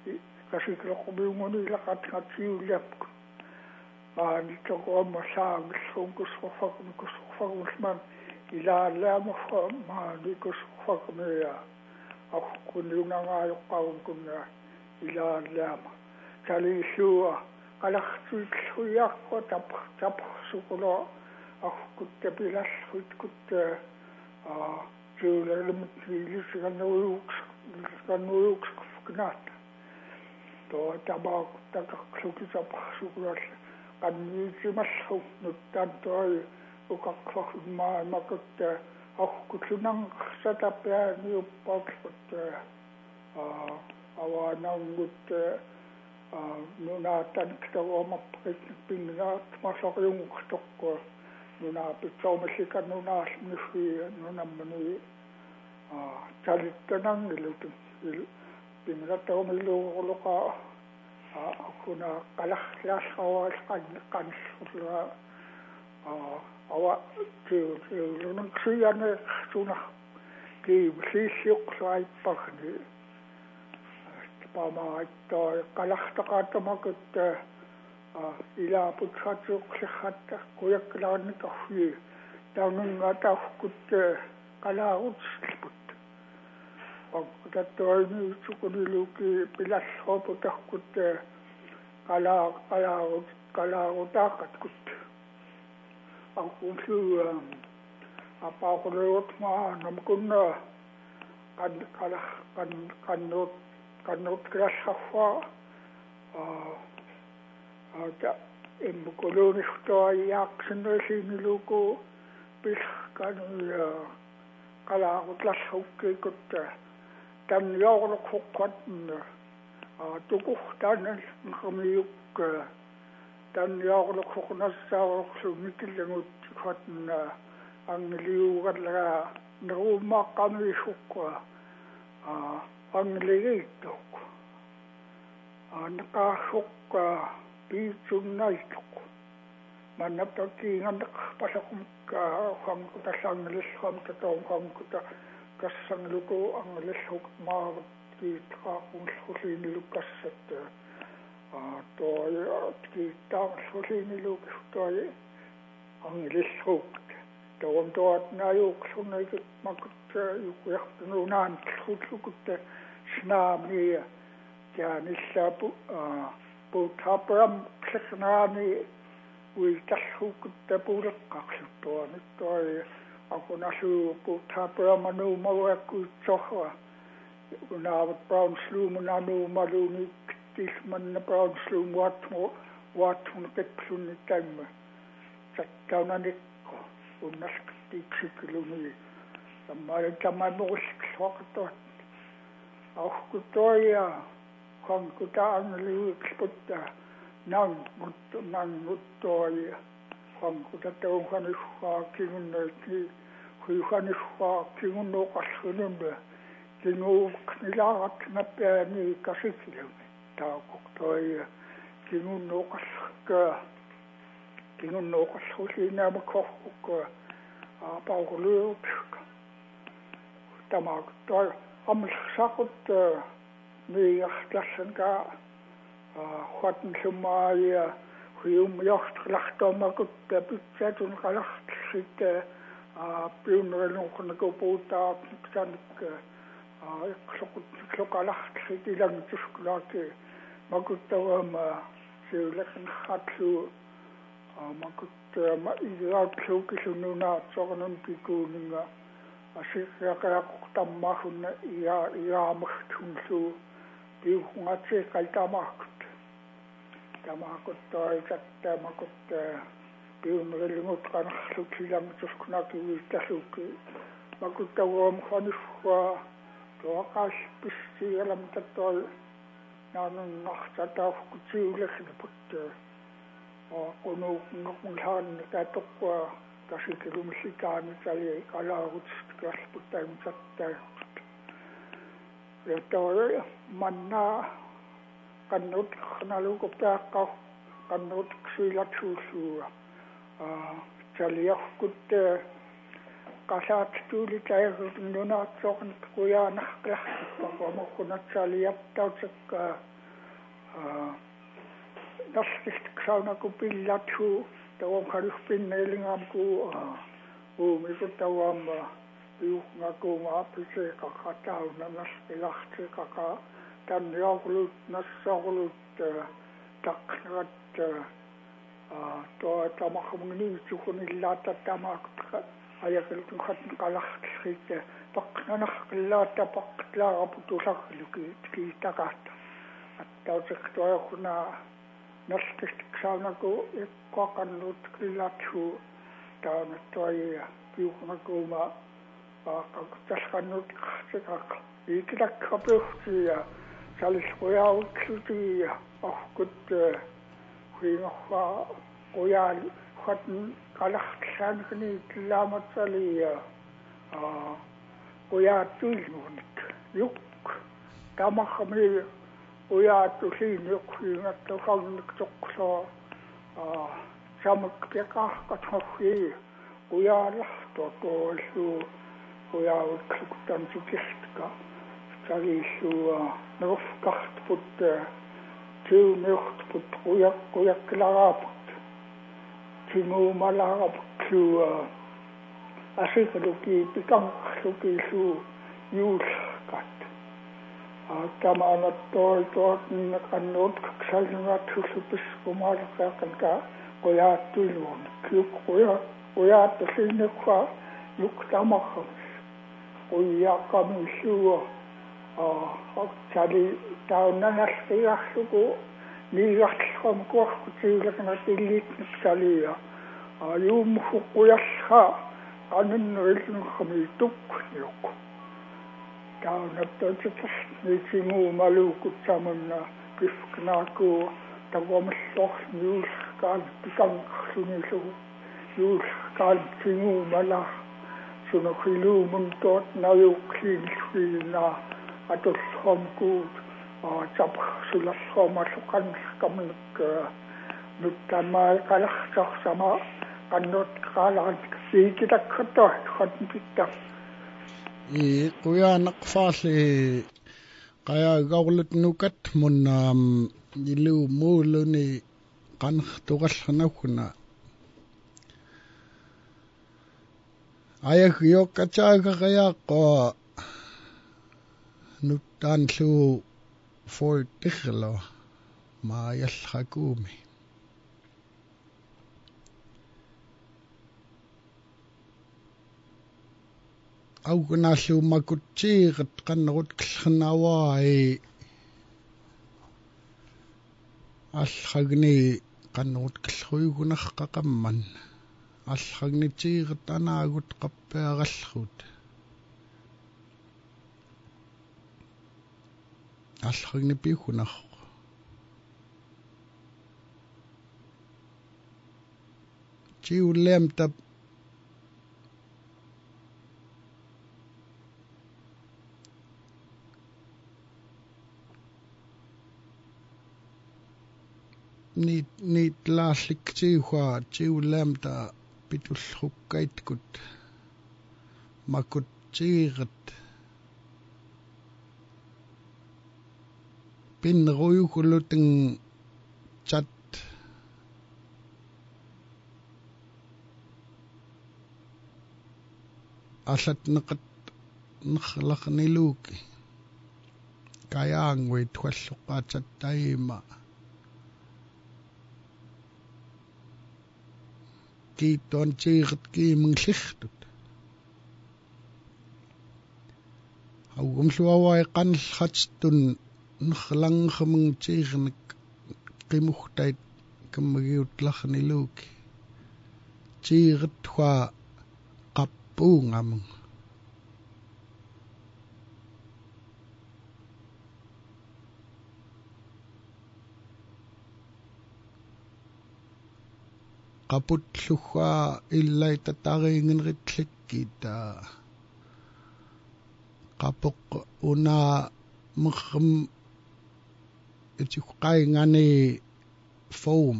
kasikloqumiungunilaqatngatiuliapku maani toqoama saangissunkusqorfaqmi kusqorfaqmusman ilaalaamaffa maani kusqorfaqmia aquniungangaayoqqaunkunna ilaalaama taliissua qalartuilluiarqu tap tapsuqulo aquttapilassut kutta a juulalumut ilisgannuuks gannuuks knaat to tabaaqtaqarlukisapaqsuqulal qanniitimallu nuttantoi uqaqqarmaa makutta aqullunanqsatapianiuppaaqsut a awaanangut a nunaatan kitaruamapprit pinnaat masoriunguqtoqqu nunaapitsaumallika nunaalniffi nunammani a talittanangilutu pinnatarumilluuruloqa a akuna qalarlaasqawaal qannissulla a awa tiulunun siyane suna ki siisiuqlaipparni pamaatto qalartaqaatamakut a ilaaputsaatuuqsirratta kuyakkalaannikarfi taunungaataarkut qalaarutsillput pakkutattoimi sukuniluki pilassooputarkut qalaa qalaarut qalaarutaaqatkut aqullu apaaquluutmaa namkunna qan qalar qan qannuut qannuut kilassarfa a ata immukuluunirtuayaaqsinnerisiiniluku pilqanuya qalaarutlallukkiikut tanniorluqhuqqatna a tuqurtaanal nqamiyuk tanniorluqhuqnassaaruqlu mikillangut khatna angliugallaga neruumaaqqamiissuqqa a angligiittuq anqaarsuqqa piitsunnaituq manaptakiinganeq pasaqumka qanqutallaangilissam tatoonqanquta kassangluku angilissuk maarut kiitqaaqulluliinilukkassat a toy kiittaarsulliiniluk toy angilissuk Tuon tuot na juoksun eikä makut juoksun naan sukutte snaamia ja niissä puuthaapram snaani uitas sukutte puulekkaksi tuo nyt toi akun asu puuthaapram anu mawa kuitsohwa kun aavat brown slumun anu malu nyt tisman brown slum watmu watmun keksun tämmö sattauna nikko unnasktiiksikiluni sammainen tämä muisksohto ahku toja kankuta angliiksputta nangut nangut toja kankuta touhanushaa kinnöki huihanushaa kinnuqarlununna kinnuuqnilaaqat nappaani kasikiluni taaqoq toja kinnuuqarlqa kinnuuqarluliinaama korqukka aapauquluuqqa tamaaq toi amsaqut miiartassanka huatn sumaaya huyum jortlaqtomakut pitsatun qalartsit a piunrelunqnaku puutaa piksanik a iqsoqut iqsoqalartsit ilangtusklaaki makuttawama siulaqnqatlu makut ma igaatluukisununaatsornun pikuuninga asirraqaaqortammaarunna ia iaamagtunlu piuqungatsi qaltamaaqut tamaaqut toisatta makut piunrelungut qanarlukilamtuskunakiviitalluki makuttawam khanuwa toaqas pissialamta toi naanunartataaqutiulaknaput qunu ngqunhaan tatoqwa kasikilumsikaani tali qalaarutskarlputtamsatta ja toi manna kannut khnaluko paaqqa kannut ksilatsuusua a taliaqkut qasaat tuuli tayrununaatsorn quyaanarqlarpaqamoqqunatsaliattautsekka a nasqist ksaunaku pillathu tawam khalufpinneelingaamku uumikutawamma piuqngakuunga apiseeqaqatauna nastilartiqaqa tanniorlut nassarlut taqnerat toa tamarmunniitsukunillaata tamaaqut ayakeltun khatn qalartrit paqnanarqillaata paqtlaaraputusarluki kiitaqaata attausektoorna nastistiksaanaku iqqaqannut killathu taana toya piuqnakuuma aaqaqtasqannut qartiqaq iikitakkapuhtia salisquyautlutia orkut huingorfa quyaal khatn qalartsaanqni killaamatsaliya a quyaattuilmuunik yuk tamarmi uyaatuliiniuqhiingattuqarniktoqlo a samak piaqaarqatharri uyaalartotoollu uyaavutkluktansikirtka saliillua nerufkartput tiumiurtput quyaqquyakkilaраaput tinguumalaaraputlu asikaluki pikanqarlukiillu yuullerkat tamaanat toi tootni kannut kaksalngaatsullu piskumaalaqaaqanka quyaattuiluun kiuk quya quyaattuliinneqqa yuktamarramis quyaqqamilluua a otsali taunanalqiarluku niigarlqam kuarkutiilaqna tilliitniqsalia a yuummu quyallqa qanunnerillunnqami tukniuq taunaptotikas niitsinguumaluukutsamunna kifknaaku taqomallor yuulqaan pikanqarlunillu yuulqaan tinguumala sunaqiluumun toot najuuqliinilluina atullromkuut tapsularsomalluqanqamnik nuttamaa qalarsorsama qannut qaalaantik iikitakkato khatnpitta i quyaanaqfaarli qayaagaurlutnukat mun ilu muuluni qanartuqallernakuna Ayak yok kacaga kaya ko nutan lu for tiklo mayal hakumi. Au kuna lu makutsi kan rut knawa e alhagni kan rut klhuy kuna qakamman. Alhagni tsigat anagut qappeagallut. Alhagni pikunaq. Tsiu lem tab nit nit laslik tsiuha tsiu lem ta pitulhukkaitkut makut tsigat pinruyukuluteng chat asat nakat nakhlaqniluki kayaangwi twalluqatat taima kiiton tsigat kiimnglihtut hauumluawai qanllhatstun nkhlannghamng tsiignak qimuhtait kammagiutlaqniluki tsiigat hua qappuungamung qaputluga illai tatariingenritlikkita qapoq una mkham itiqaingani foam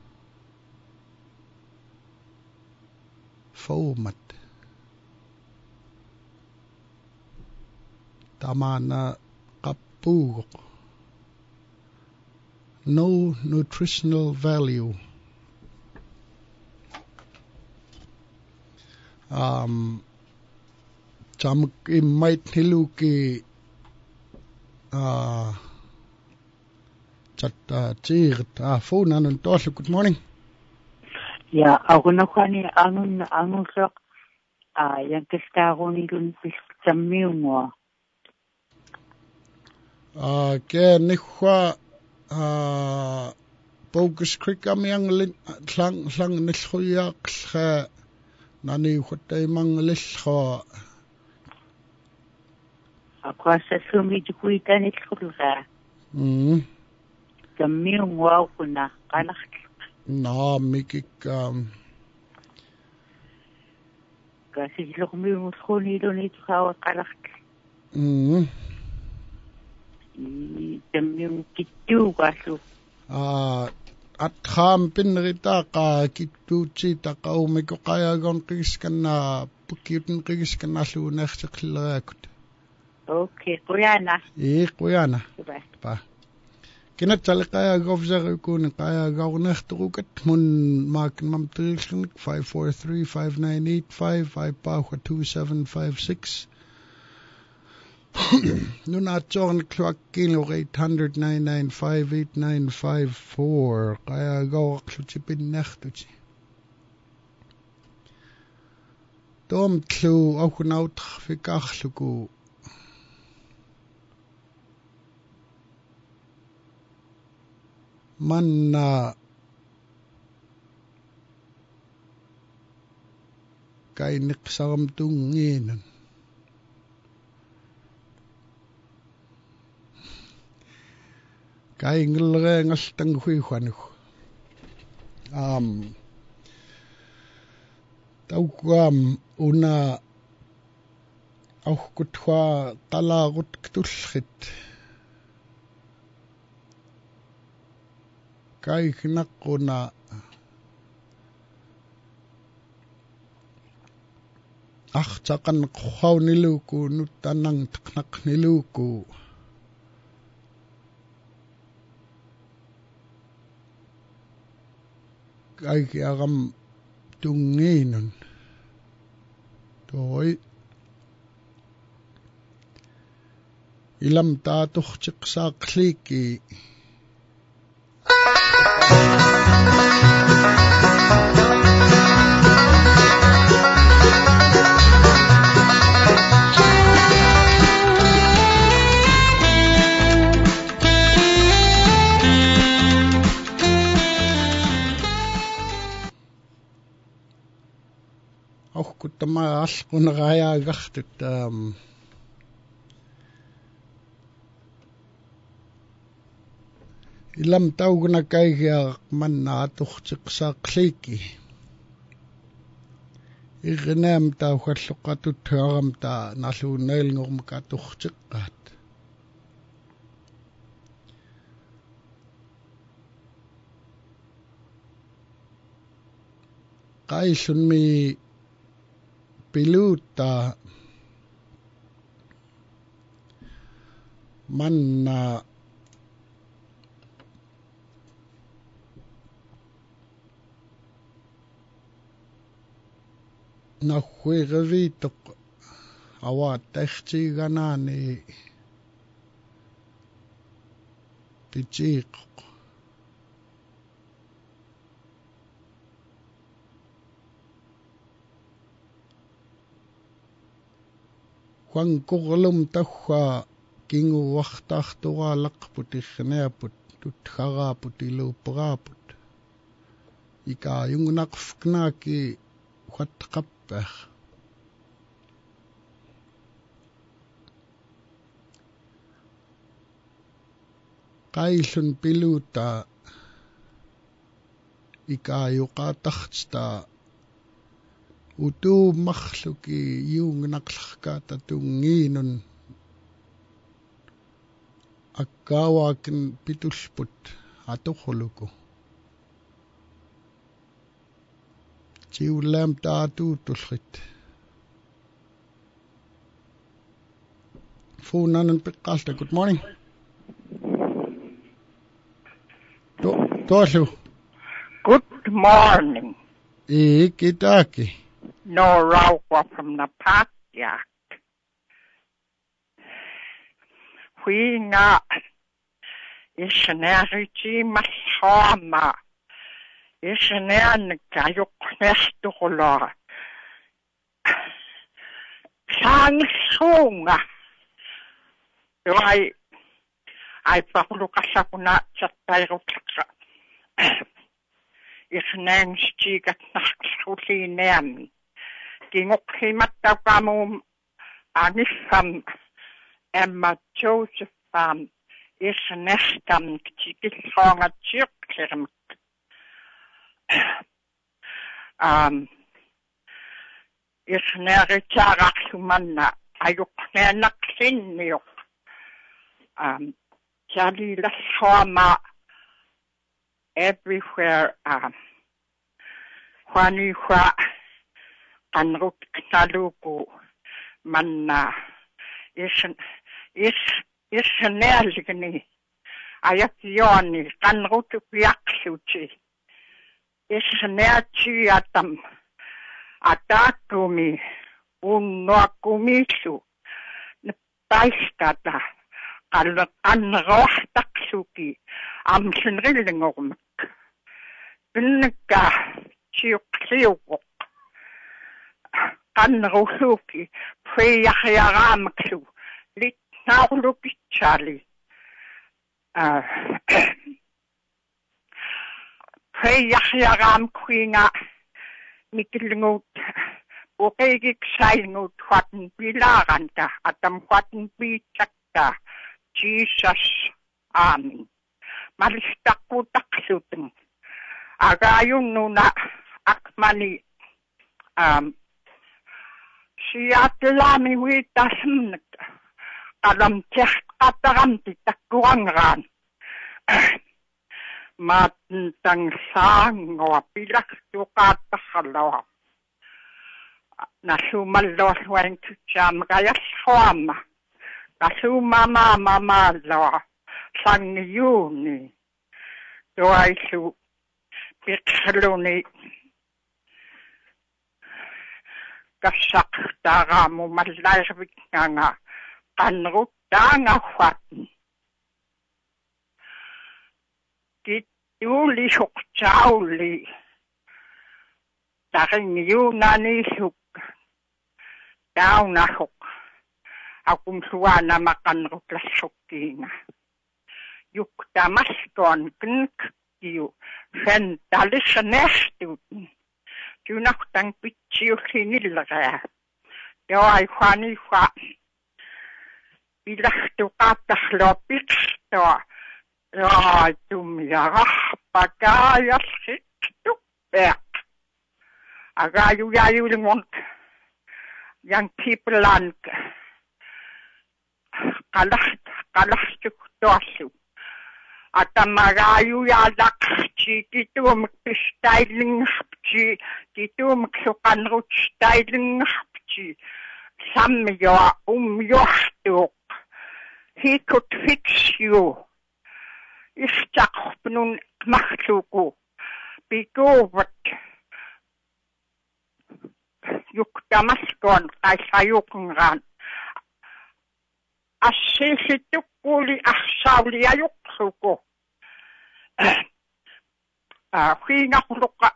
foamat tamana qappuuq no nutritional value. Um, Jamuk imait niluki uh, chat uh, tsiigat uh, phone anun tollu. Good morning. Ja, agunakwani angun angunsaq a yankastaagunilun pistammiungua. Uh, ke nihwa uh, bogus krikamiang lang lang nilhuyak kha nani hutay manglilho Akwasa sumi tukuita nilhulga. Mm. Tammiungua kuna qalaq. Na mikik um Kasi luqmi muskhunilun ithawa qalaq. Mm. Tammiung kittu qasu. Ah at kham pinrita ka kittuutsi taqaumiko qayagon qigiskanna pukiutun qigiskanna luunertiqilleriakut. Okay, quyana. Ee quyana. Bye. Pa. Kinatsali qayagovserukun qayagornerturukat mun maakin mamtirillernik five four three five nine eight five aipauqa two seven five six. Nuna atsorn kluakkilo eight hundred nine nine five eight nine five four kaya gawakluti pinnertuti tom tlu akunaut fikarluku manna kay niqsaram tunginan kay ngilre ngaltang huihuanu um tauquam una auqutwa talagut ktullit kay knaquna aqtaqan qhauniluku nuttanang taqnaqniluku kay kiagam tunginun Toi. Ilam taatuhtiq saaqliiki. Ahkuttama alqunaqaayaagartut um ilam tauguna kaigia manna atuhtiqsaaqliiki irnaam tauhalluqatut haaramta nalluunailngormaka atuhtiqqaat qaillunmi piluta manna nahuirevitoq awaattartiganaani pitiiqoq Juan Kurlum tahua kinguartartuarlaqput irneaput tutxaraaput iluuperaaput ikaayungunaqfknaaki huatqapper qaillun piluta ikaayuqaatartita utuummarluki yuungnaqlarkaatatunggiinun akkaawaakin pitulput atorluku tiullaam taatuutullit Fuunanen piqqaalta good morning to toalu Good morning Ii kitaaki No Rauqua from the Patjak. Huinga isnäriti masama. Isnärn kajuknehtulla. Sangsunga. Ai ai pahlukasakuna chattairutlaka. Isnärnstigat nahkullineami. Kingoklimattaukamum anifam Emma Josepham isnestam tikilhonga tjirklerm. Um, isneritaraxumanna ayuknenaqsinniuq. Um, Jalilashoma everywhere um, Juanihua Kanruk Naluku Manna isn't is isnelgni Ayakioni Kanrutu Piaksuchi isnechi atam atakumi unnoakumisu Paistata Kanrohtaksuki Amsenrillingormak Pinka Chiukliuk Kanruhuki Priyahayaramksu Lit Naulupichali Priyahayaram Quina Mikilingut Ukegik Sainut Huaten Bilaranta Atam Huaten Bichakta Jesus Amen Malistakutaksutin Agayun nuna akmani um siatlami witasmnek alam teh ataram titakuangran matang sango pilak tukatakhalaw nasumallo wen kucham kayas homa nasumama mama lo sangyuni doaisu Pitsaluni kasak taramu mallairvik nganga qanrut taangaffatni kituli suqtauli taringiunganisuk taunasuk akum suana maqanrutlassukkiinga yuktamaskon knkkiu fentalisnestuten tunaqtang pitsiullinilrea joai fani fa ilahtuqaattarluapiqstoa joai tumjarahpakaayarsiktupeq agayuyayulingonk young people and qalaht qalahtuktuallu atamagayu yalaq chikituum pistailingerpchi kituum suqanrut stailingerpchi samyo umyortuq he could fix you istaqpnun mahluku bigovat yuktamaskon qaisayuqngan assisitukuli ahsauliayuqsuku ah hinaqluqa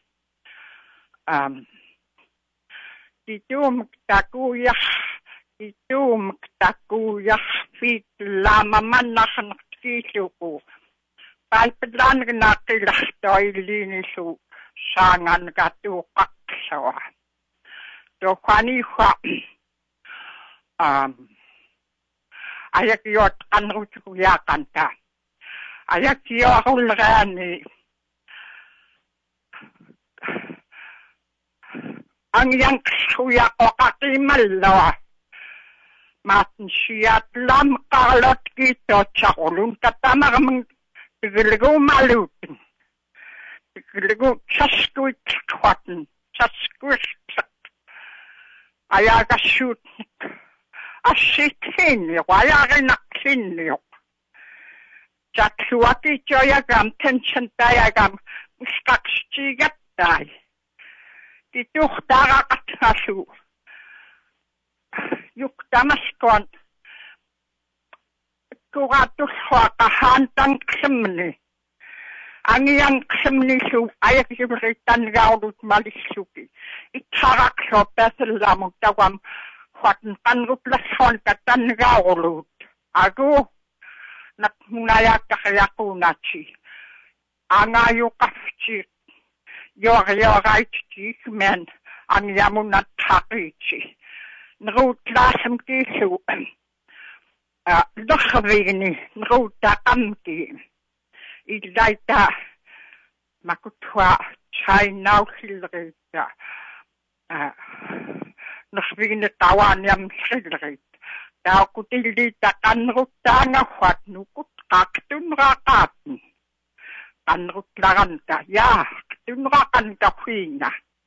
um titum takuya titum takuya fit lama mannaxnaqtiisuku palplan gnaqilahtoilinisu sangan gatuqaqsawa to khanifa um ayakiot anrutuya kanta ayakio hulgani ang yang suya qaqatimallawa matn siyat lam qalot kito chaqulun tatamagam tigilgu malutin tigilgu chaskuit khwatn chaskuit ayaga shoot asithin ayaginaqsin Jatsuaki joyagam tension diagram skakstigattai Kituh daraqathasu yuktamaskon kuratuswaqahan tanksemni angiang ksemni su ayakiberitan gaudut malisuki itarakso pesellamu tawam huatan panruplasson katan gaulut agu nak munaya kakyakunachi angayu kafchi yor yoraichi men ang yamunat takichi nrutlasam kisu ah dokhvigni nrutakamki ilaita makutwa chainau hilrita ah nrvigni tawan yam hilrita Tau kutildi takanrut tangafat nukut kaktun raqatni. Kanrut laranta ya kaktun raqan kafina.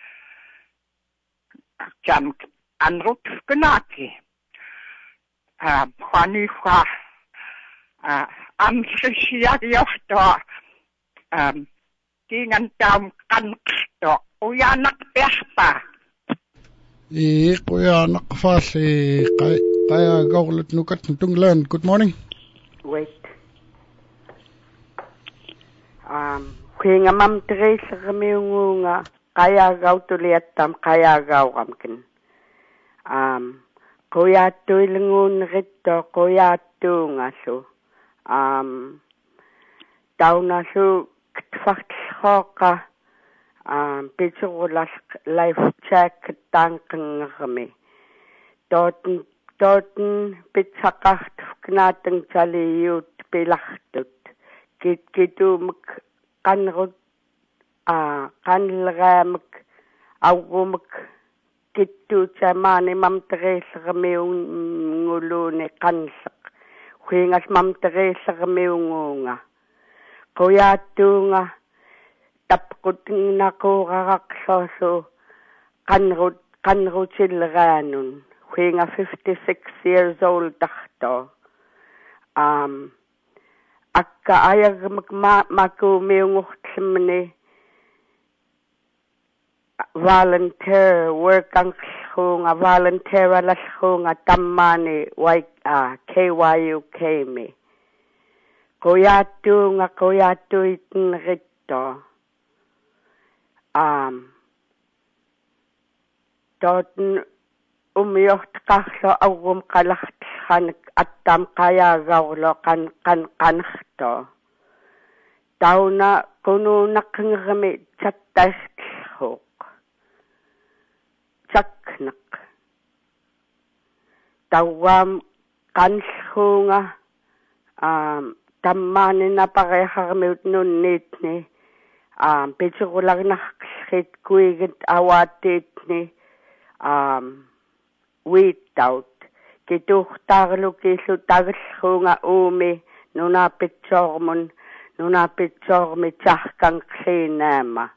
Jam anrut kenaki. Ah, khanifa ah amsisiyak yosto um kingan tam kanqto uyanak pesta. I kuya naqfalli qay Kaya gawlet nukat tunglan. Good morning. Wait. Um, kuinga mam Teresa kamiunga kaya gaw tuliatam kaya gaw kamkin. Um, kuya tuilingun rito kuya tungasu. Um, taunasu ktfaktshoka um pitsulas life check tankeng kami. Toten Toten pitsaqart knateng chaliyut pilahtut kit kitumk kanrut a kanlgamak awumk kittu chamani mam Teresa meungulune kansak huingas mam Teresa meungunga kuyatunga tapkutin nakuraqsosu kanrut kanrutilganun Huinga fifty-six years old tahto. Um, akka ayag magma maku meunguksimni volunteer work ang khunga volunteer ala khunga tammani y uh, K Y U K me koyatu nga koyatu itin rito um toten umyoht kahlo awum kalaht khan attam kaya gawlo kan kan kanhto tauna kuno nakngame chattahok chaknak tawam kanhunga um tammani na pareharmut nun nitni um pitsukulag na khit kuigit awatit ni um wheat out kituhtarlu kisu taglhunga umi nuna pitsormun nuna pitsormi chahkang klinama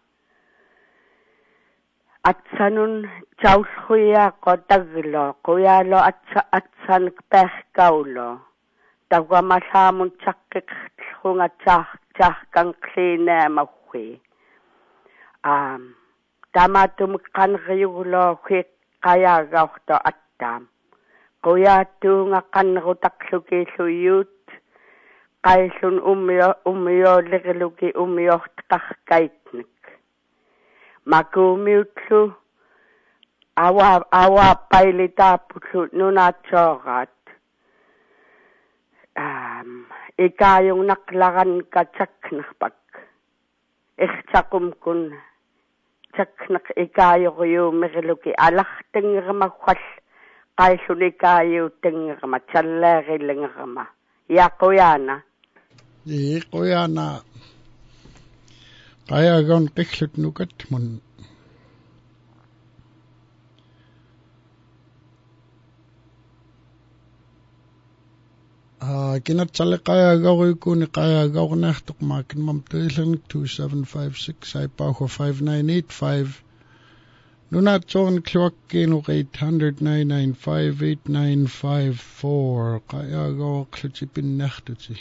atsanun chawlhuya ko taglo kuyalo atsa atsan kpehkaulo tawamasamun chakkik hunga chah chahkang klinama hui um tamatum kanriyulo hui kaya gawto attam kuya tu nga kanrutakluki suyut kaisun umyo umyo likiluki umyo takkaitnik makumiutlu awa awa pailitaputlu nunatsorat um ikayong naklaran ka chaknakpak ikhtakum kun chaknak ikayo kuyo miriluki alak tingramakwal kaisun ikayo tingrama challeri lingrama ya kuyana i kuyana kaya gon kikhlut nukat mun ah kinat chale kaya gawi ko ni kaya gaw nahtok makin mamtilang two seven five six ay pa ko five nine eight five nunat chon clock kino eight hundred nine nine five eight nine five four kaya gaw klutipin nahtutsi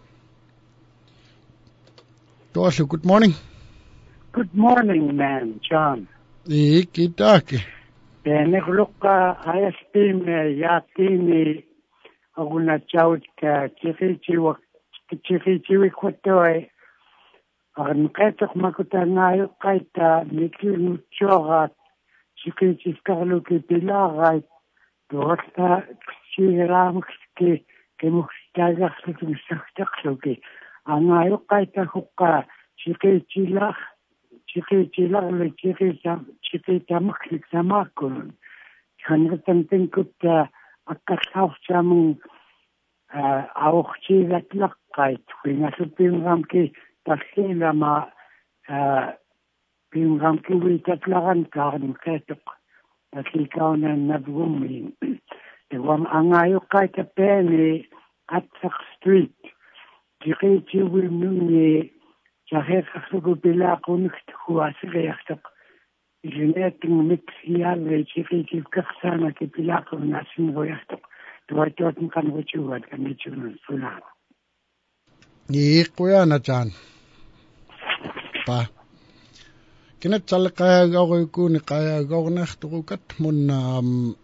Toshu, good morning. Good morning, man, John. Iki taki. Benegluka ayastim yatini aguna chautka chifichi wa chifichi wikotoy. Ang katok makutanayo kaita mikinu chorat chifichi skarluki pilaray. Dorta ksiram ki kemukhtaga khlutum saktakluki. Angayo kaita hukka chikichilak chikichilak le chikita chikitamaklik samakun kanatan tingkut akkasaw samung awchilak lakkait winasupin ramki taksila ma pin ramki witatlakan karn ketok taslikaw na nabgumin Iwam angayo kaita pene Atsak Street Chikichi wilnungi Chahekasugu bila kunikht huasireyaktak Iluneting mix yalwe chikichi kaksana ki bila kunasin hoyaktak Tuwaitotin kan wuchuwad kamichunun sulan Ni kuya na chan Pa Kinat chal kaya gaw ko ni kaya gaw nakhtukat mun um,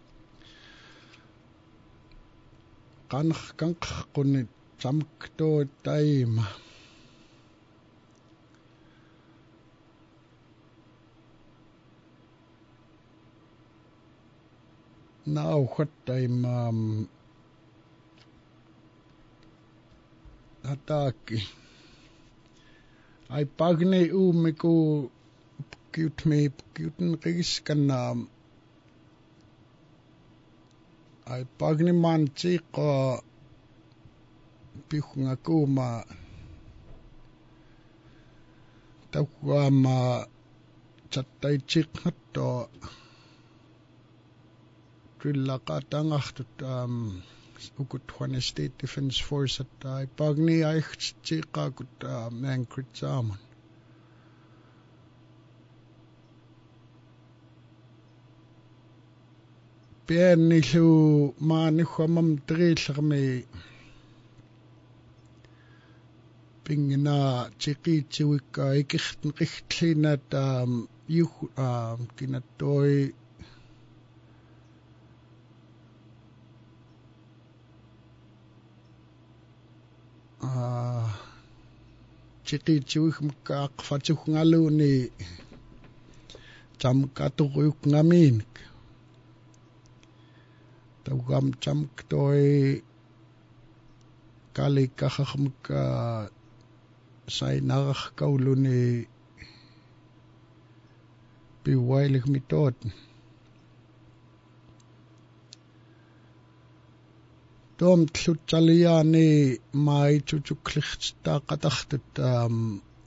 Kank kank kunit Samkto taima Now what time um Hataki Ay pagne umiku cute me cute ngis kanam Ay pagne manchi ko Pihunga kuma Tawama Chatay chikhato Trilla katangachtot um Ukutwane State Defense Force at ay pagni ay chika kut mankrit saman Pien nilu mani khwamam trillerme Pingina chiki chiwika ikicht nkichtlina ta yu uh, kinatoi uh, chiki chuik mka qfatuk ngalu ni cham katuyuk ngamin tawgam cham ktoi kali kakhamka sai narach kauluni biwailig mitot tom tlutsaliani mai chuchuklichta qataxtut um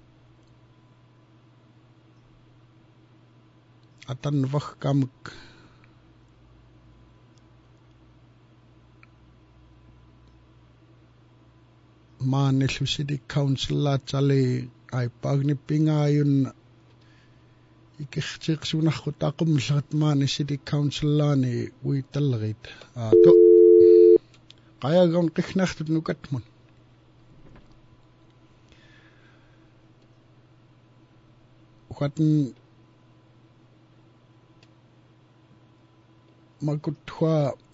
atan vakkamk maanillu city council chali ai pagni pingayun ikirtiqsunarqu taqumllat maani city council lani uitallerit a to qayagon qiknartut nukatmun uqatn makutwa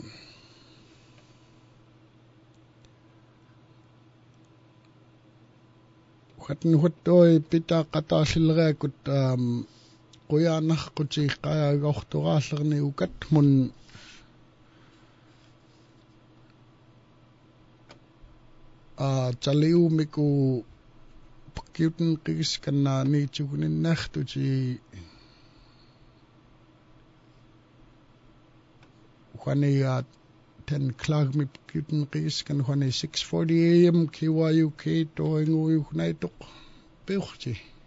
uqatn huttoi pita qataallilreakut um quyaanarquti qayagortoraallerni ukatmun a taliumiku pakkiuten qigiskanna niitsuguninnaartuti uqania ten o'clock mi pakkiuten qigiskan uqani six forty a m K Y U K toinguyugnaitok peurti